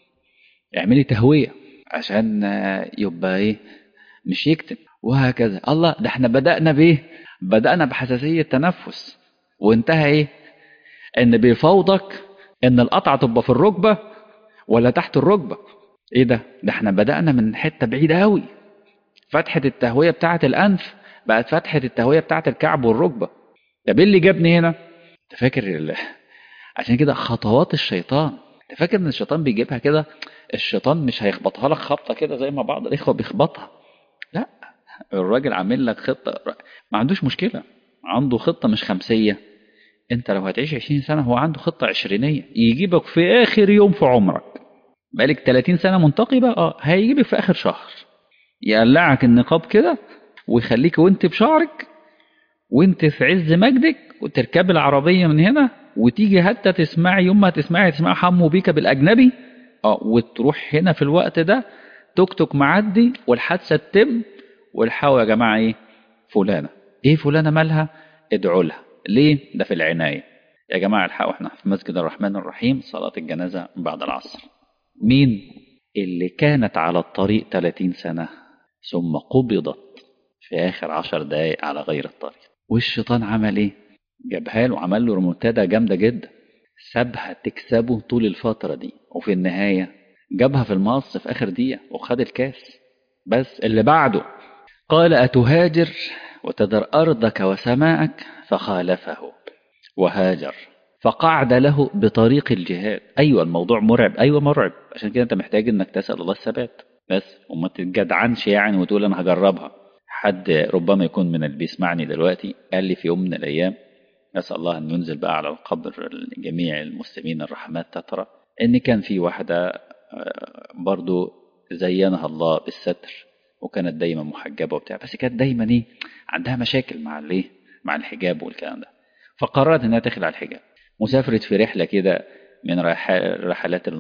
S1: اعملي تهوية عشان آه، يبقى ايه، مش يكتم. وهكذا. الله، ده احنا بدأنا بايه، بدأنا بحساسية تنفس وانتهى ايه، ان بيفوضك ان القطعة تبقى في الركبة ولا تحت الركبة. ايه ده ده احنا بدأنا من حتة بعيدة قوي. فتحة التهوية بتاعة الأنف بقت فتحة التهوية بتاعة الكعب والركبة. طب ايه اللي جابني هنا؟ انت فاكر ال... عشان كده خطوات الشيطان، انت فاكر ان الشيطان بيجيبها كده؟ الشيطان مش هيخبطها لك خبطة كده زي ما بعض الإخوة بيخبطها. لا، الراجل عامل لك خطة، ما عندوش مشكلة. عنده خطة مش خمسية. انت لو هتعيش عشرين سنة هو عنده خطة عشرينية، يجيبك في آخر يوم في عمرك. بقالك تلاتين سنة منتقبة اه هيجيبك في آخر شهر. يقلعك النقاب كده ويخليك وانت بشعرك وانت في عز مجدك وتركب العربية من هنا وتيجي حتى تسمعي، يوم ما تسمعي تسمعي حمو بيكا بالأجنبي، اه وتروح هنا في الوقت ده توك توك معدي والحادثة تتم، والحقوا يا جماعة ايه فلانة، ايه فلانة مالها، ادعوا لها ليه، ده في العناية يا جماعة الحقوا، احنا في مسجد الرحمن الرحيم صلاة الجنازة بعد العصر. مين اللي كانت على الطريق ثلاثين سنة ثم قبضت في آخر عشر دقايق على غير الطريق، والشيطان عمل ايه، جابها له وعمل له ريمونتادا جامدة جدا، سابها تكسبه طول الفترة دي، وفي النهاية جابها في المقص في آخر دقيقة وخد الكاس. بس اللي بعده قال أتهاجر وتذر أرضك وسماءك، فخالفه وهاجر فقعد له بطريق الجهاد. أيوة الموضوع مرعب، أيوة مرعب، عشان كده أنت محتاج أنك تسأل الله الثبات بس، وما تتجدعنش يعني وتقول أنا هجربها. حد ربما يكون من اللي بيسمعني دلوقتي قال لي في يوم من الأيام، نسأل الله أن ينزل بقى على القبر جميع المسلمين الرحمات تترى، إن كان في واحدة برضو زينها الله بالستر وكانت دايما محجبة وبتاع، بس كانت دايما إيه عندها مشاكل مع الإيه مع الحجاب والكلام ده، فقررت إنها تخلع الحجاب. مسافرت في رحلة كده من رحلات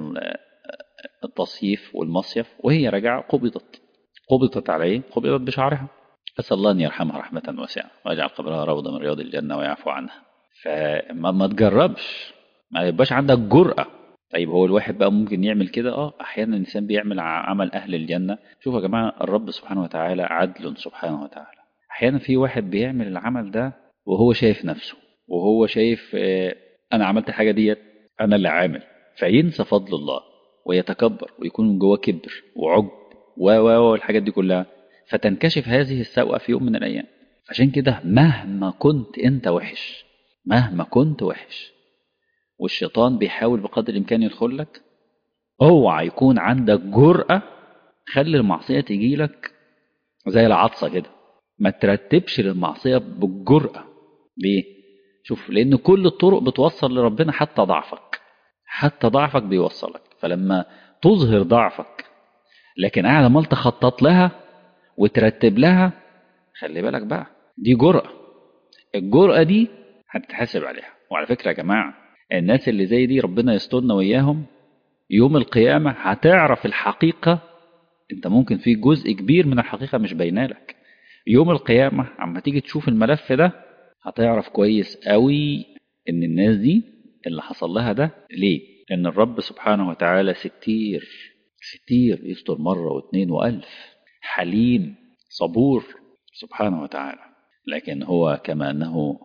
S1: التصيف والمصيف، وهي راجعة قبضت قبضت على إيه؟ قبضت بشعرها. أسأل الله أن يرحمها رحمة واسعة ويجعل قبرها روضة من رياض الجنة ويعفو عنها. فما ما تجربش، ما يبقاش عندك جرأة. طيب هو الواحد بقى ممكن يعمل كده، اه احيانا الانسان بيعمل عمل اهل الجنة. شوفوا يا جماعة الرب سبحانه وتعالى عدل سبحانه وتعالى، احيانا في واحد بيعمل العمل ده وهو شايف نفسه، وهو شايف اه انا عملت حاجة ديت، انا اللي عامل، فينسى فضل الله ويتكبر ويكون من جواه كبر وعجب و و والحاجات دي كلها، فتنكشف هذه السوءة في يوم من الايام. عشان كده مهما كنت انت وحش، مهما كنت وحش والشيطان بيحاول بقدر الامكان يدخل لك، اوعى يكون عندك جرأة خلي المعصية تيجي لك زي العطسة كده، ما ترتبش للمعصية بالجرأة. ليه؟ شوف، لان كل الطرق بتوصل لربنا، حتى ضعفك حتى ضعفك بيوصلك، فلما تظهر ضعفك لكن قاعد عمال تخطط لها وترتب لها، خلي بالك بقى دي جرأة، الجرأة دي هتتحاسب عليها. وعلى فكرة يا جماعة الناس اللي زي دي ربنا يسترنا وإياهم، يوم القيامة هتعرف الحقيقة. انت ممكن في جزء كبير من الحقيقة مش باينالك، يوم القيامة عما تيجي تشوف الملف ده هتعرف كويس قوي ان الناس دي اللي حصل لها ده ليه. لان الرب سبحانه وتعالى ستير، ستير يستر مرة واثنين وألف، حليم صبور سبحانه وتعالى، لكن هو كما أنه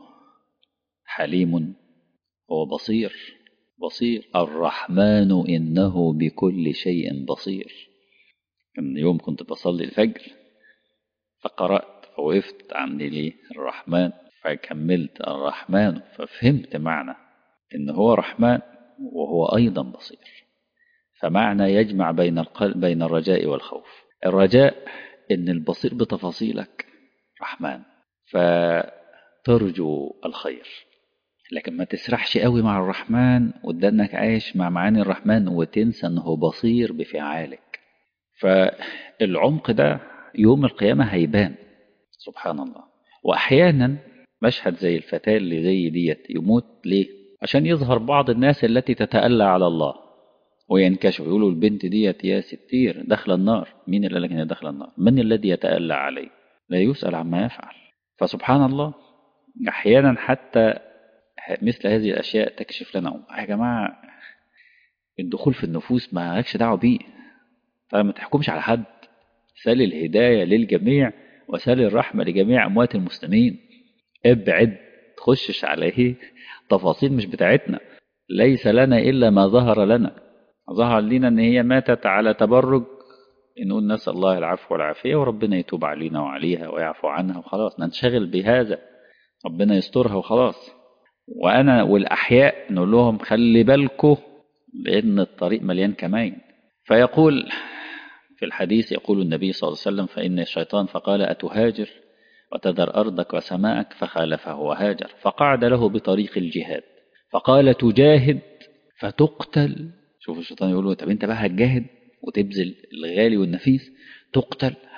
S1: حليم هو بصير. بصير الرحمن إنه بكل شيء بصير. كان يوم كنت بصلي الفجر فقرأت فوقفت عند ليه الرحمن، فكملت الرحمن، ففهمت معنى إن هو رحمن وهو أيضا بصير. فمعنى يجمع بين القلب بين الرجاء والخوف. الرجاء إن البصير بتفاصيلك رحمن فترجو الخير، لكن ما تسرحش قوي مع الرحمن وتدنك عايش مع معاني الرحمن وتنسى انه بصير بفعالك. فالعمق ده يوم القيامة هيبان سبحان الله. واحيانا مشهد زي الفتاة اللي زي ديت يموت ليه؟ عشان يظهر بعض الناس التي تتألى على الله وينكشف، يقولوا البنت ديت يا ستير داخله النار. مين اللي قال لك انها داخله النار؟ من الذي يتألى عليه؟ لا يسأل عما يفعل. فسبحان الله احيانا حتى مثل هذه الأشياء تكشف لنا يا جماعة الدخول في النفوس ما لكش دعوة بيه. طيب ما تحكمش على حد، سال الهداية للجميع وسال الرحمة لجميع أموات المسلمين. ابعد تخشش عليه تفاصيل مش بتاعتنا. ليس لنا إلا ما ظهر لنا، ظهر لنا إن هي ماتت على تبرج، نقول نسأل الله العفو والعافية وربنا يتوب علينا وعليها ويعفو عنها وخلاص، ننشغل بهذا ربنا يسترها وخلاص. وأنا والأحياء نقول لهم خلي بالكم لأن الطريق مليان كمائن. فيقول في الحديث، يقول النبي صلى الله عليه وسلم فإن الشيطان فقال أتهاجر وتذر أرضك وسماءك، فخالفه وهاجر فقعد له بطريق الجهاد فقال تجاهد فتقتل. شوف الشيطان يقول له طب انت بقى هتجاهد وتبذل الغالي والنفيس، تقتل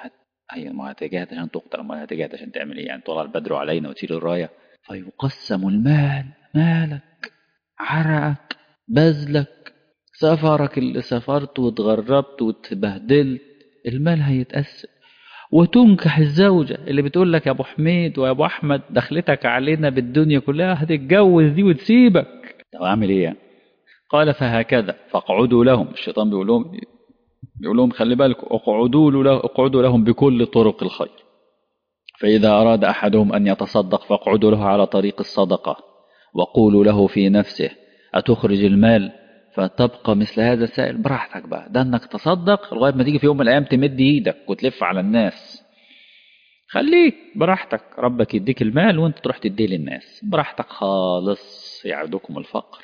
S1: هي ما هتجاهد عشان تقتل، ما هتجاهد عشان تعمل ايه يعني؟ طلع البدر علينا وتشيل الرايه. فيقسم المال، مالك، عرقك، بذلك، سفرك اللي سافرت واتغربت واتبهدلت، المال هيتقسم. وتنكح الزوجة اللي بتقول لك يا ابو حميد ويا ابو احمد دخلتك علينا بالدنيا كلها، هتتجوز دي وتسيبك. طب اعمل ايه يعني؟ قال فهكذا فاقعدوا لهم. الشيطان بيقول لهم بيقول لهم خلي بالكم، اقعدوا له اقعدوا لهم بكل طرق الخير. فإذا أراد أحدهم أن يتصدق فاقعدوا له على طريق الصدقة، وقولوا له في نفسه أتخرج المال فتبقى مثل هذا السائل. براحتك بقى، ده أنك تصدق لغاية ما تيجي في يوم من الأيام تمد إيدك وتلف على الناس. خليك براحتك، ربك يديك المال وانت تروح تديه للناس براحتك خالص، يعدكم الفقر.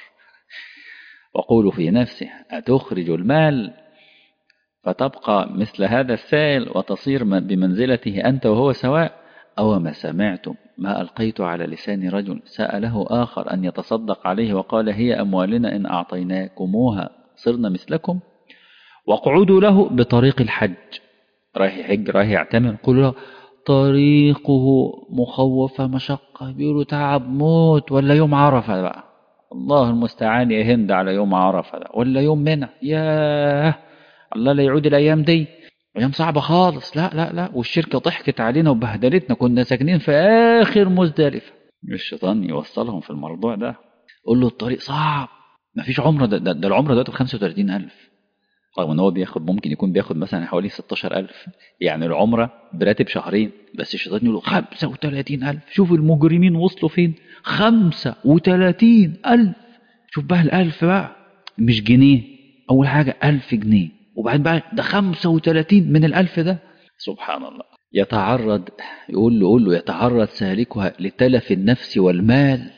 S1: وقولوا في نفسه أتخرج المال فتبقى مثل هذا السائل وتصير بمنزلته أنت وهو سواء. أو ما سمعتم ما ألقيت على لسان رجل سأله آخر أن يتصدق عليه وقال هي أموالنا إن أعطيناكموها صرنا مثلكم. واقعدوا له بطريق الحج، رايح يحج رايح يعتمر، قولوا له طريقه مخوفة مشقة، بيقولوا تعب موت، ولا يوم عرفة بقى، الله المستعان يا هند على يوم عرفة ده، ولا يوم منى، ياه الله لا يعود الأيام دي، أيام صعبة خالص. لا لا لا، والشركة ضحكت علينا وبهدلتنا، كنا ساكنين في آخر مزدلفة. الشيطان يوصلهم في الموضوع ده، قول له الطريق صعب، مفيش عمرة، ده, ده, ده العمرة دلوقتي ب خمسة وثلاثين ألف، رغم ان هو بياخد ممكن يكون بياخد مثلا حوالي ستاشر ألف، يعني العمرة براتب شهرين. بس الشيطان يقول له خمسة وثلاثين ألف، شوف المجرمين وصلوا فين، خمسة وثلاثين ألف. شوف بقى الألف بقى مش جنيه، أول حاجة ألف جنيه، وبعدين بقى ده خمسة وثلاثين من الألف ده. سبحان الله. يتعرض، يقول له يقول له يتعرض سالكها لتلف النفس والمال.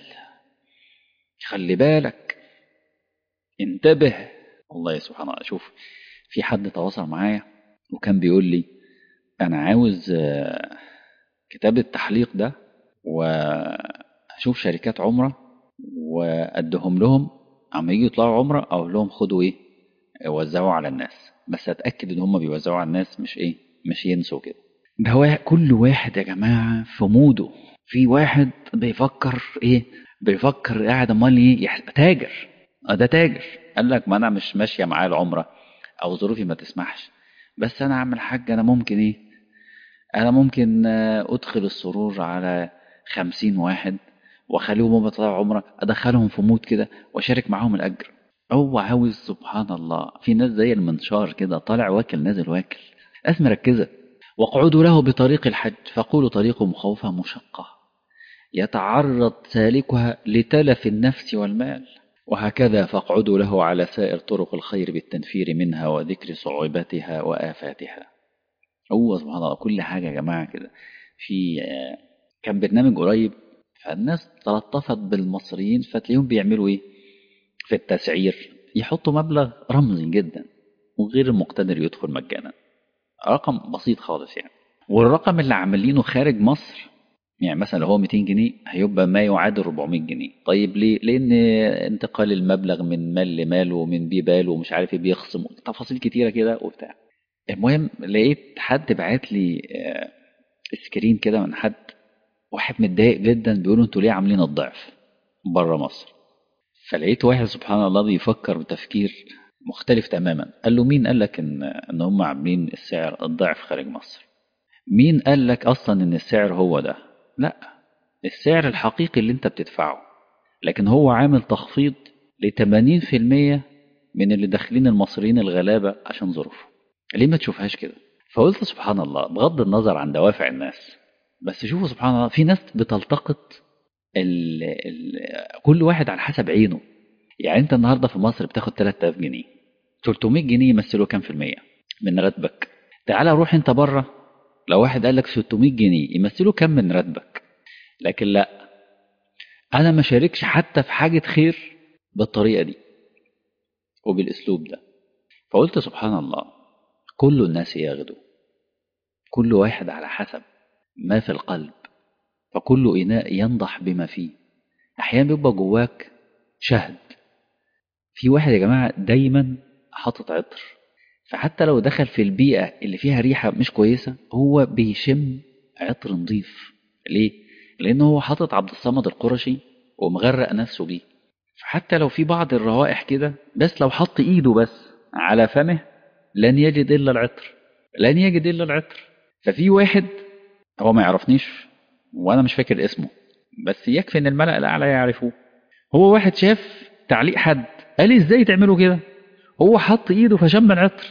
S1: خلي بالك، انتبه. والله سبحان الله. شوف، في حد تواصل معايا وكان بيقول لي أنا عاوز آه، كتاب التحليق ده، وأشوف شركات عمرة وأدهم لهم، عم يجوا يطلعوا عمرة أقول لهم خدوا إيه وزعوا على الناس، بس أتأكد إن هم بيوزعوا على الناس، مش إيه مش ينسوا كده. ده وا- كل واحد يا جماعة في موده. في واحد بيفكر إيه، بيفكر قاعد أمال إيه يح- تاجر. آه، ده تاجر، قال لك ما أنا مش ماشية معاه العمرة أو ظروفي ما تسمحش، بس أنا أعمل حاجة، أنا ممكن إيه أنا ممكن آه، أدخل السرور على خمسين واحد وأخليهم هم يطلعوا عمرة، أدخلهم في مود كده وأشارك معاهم الأجر. هو عاوز سبحان الله، في ناس زي المنشار كده طالع واكل نازل واكل. ناس مركزة. واقعدوا له بطريق الحج فقولوا طريق مخوفة مشقة، يتعرض سالكها لتلف النفس والمال. وهكذا فاقعدوا له على سائر طرق الخير بالتنفير منها وذكر صعوبتها وآفاتها. هو سبحان الله كل حاجة يا جماعة كده. في آه، كان برنامج قريب، فالناس تلطفت بالمصريين فتلاقيهم بيعملوا ايه في التسعير، يحطوا مبلغ رمزي جدا وغير المقتدر يدخل مجانا، رقم بسيط خالص يعني. والرقم اللي عاملينه خارج مصر، يعني مثلا لو هو مئتين جنيه هيبقى ما يعادل أربعمائة جنيه. طيب ليه؟ لان انتقال المبلغ من مال لمال ومن بيبال ومش عارف ايه بيخصم تفاصيل كتيره كده وبتاع. المهم لقيت حد بعت لي آه، سكرين كده من حد، واحد متضايق جدا بيقولوا انتوا ليه عاملين الضعف بره مصر. فلقيت واحد سبحان الله بيفكر بتفكير مختلف تماما، قال له مين قال لك ان ان هم عاملين السعر الضعف خارج مصر؟ مين قال لك اصلا ان السعر هو ده؟ لا، السعر الحقيقي اللي انت بتدفعه، لكن هو عامل تخفيض ل ثمانين في المية من اللي داخلين المصريين الغلابة عشان ظروفه. ليه ما تشوفهاش كده؟ فقلت سبحان الله، بغض النظر عن دوافع الناس، بس شوفوا سبحان الله، في ناس بتلتقط ال ال كل واحد على حسب عينه. يعني انت النهارده في مصر بتاخد ثلاثة آلاف جنيه، ثلاثمائة جنيه يمثلوا كام في المية من راتبك؟ تعال روح انت بره، لو واحد قال لك ستمائة جنيه يمثلوا كام من راتبك؟ لكن لا، انا ما شاركش حتى في حاجة خير بالطريقة دي وبالاسلوب ده. فقلت سبحان الله، كل الناس يغدو، كل واحد على حسب ما في القلب، فكل إناء ينضح بما فيه. أحيانا بيبقى جواك شهد. في واحد يا جماعة دايما حاطط عطر، فحتى لو دخل في البيئة اللي فيها ريحة مش كويسة هو بيشم عطر نظيف. ليه؟ لأنه هو حاطط عبد الصمد القرشي ومغرق نفسه بيه. فحتى لو في بعض الروائح كده، بس لو حط إيده بس على فمه لن يجد إلا العطر، لن يجد إلا العطر. ففي واحد هو ما يعرفنيش وأنا مش فاكر اسمه، بس يكفي إن الملأ الأعلى يعرفوه. هو واحد شاف تعليق حد قال لي إزاي تعملوا كده، هو حط إيده فشم العطر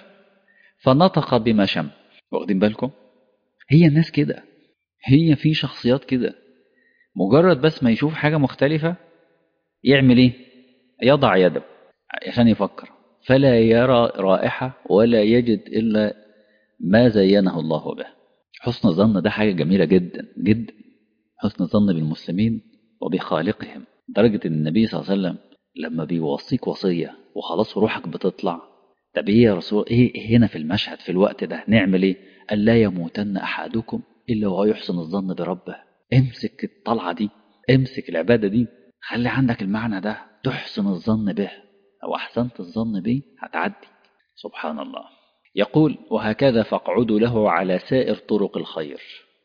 S1: فنطق بما شم. واخدين بالكم؟ هي الناس كده، هي في شخصيات كده، مجرد بس ما يشوف حاجة مختلفة يعمل ايه؟ يضع يده عشان يفكر، فلا يرى رائحة ولا يجد إلا ما زينه الله به. حسن الظن ده حاجة جميلة جدا جدا، حسن الظن بالمسلمين وبخالقهم، لدرجة إن النبي صلى الله عليه وسلم لما بيوصيك وصية وخلاص روحك بتطلع، طب ايه يا رسول، ايه هنا في المشهد في الوقت ده نعمل ايه؟ قال لا يموتن أحدكم إلا وهو يحسن الظن بربه. امسك الطلعة دي، امسك العبادة دي، خلي عندك المعنى ده، تحسن الظن به. لو أحسنت الظن به هتعدي. سبحان الله. يقول وهكذا فاقعدوا له على سائر طرق الخير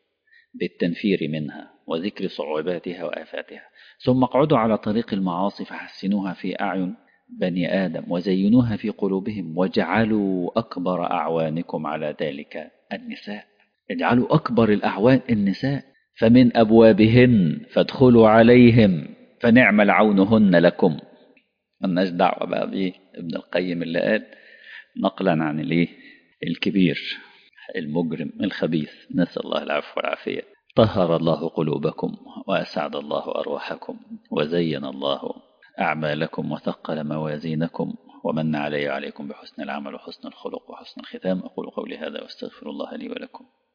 S1: بالتنفير منها وذكر صعوباتها وآفاتها، ثم اقعدوا على طريق المعاصي فحسنوها في أعين بني آدم وزينوها في قلوبهم وجعلوا أكبر أعوانكم على ذلك النساء. اجعلوا أكبر الأعوان النساء، فمن أبوابهن فادخلوا عليهم فنعم العونهن لكم. ملناش دعوة بقى بإيه ابن القيم اللي قال نقلا عن الإيه الكبير المجرم الخبيث، نسأل الله العفو والعافية. طهر الله قلوبكم وأسعد الله أرواحكم وزين الله أعمالكم وثقل موازينكم ومن علي عليكم بحسن العمل وحسن الخلق وحسن الختام. أقول قولي هذا واستغفر الله لي ولكم.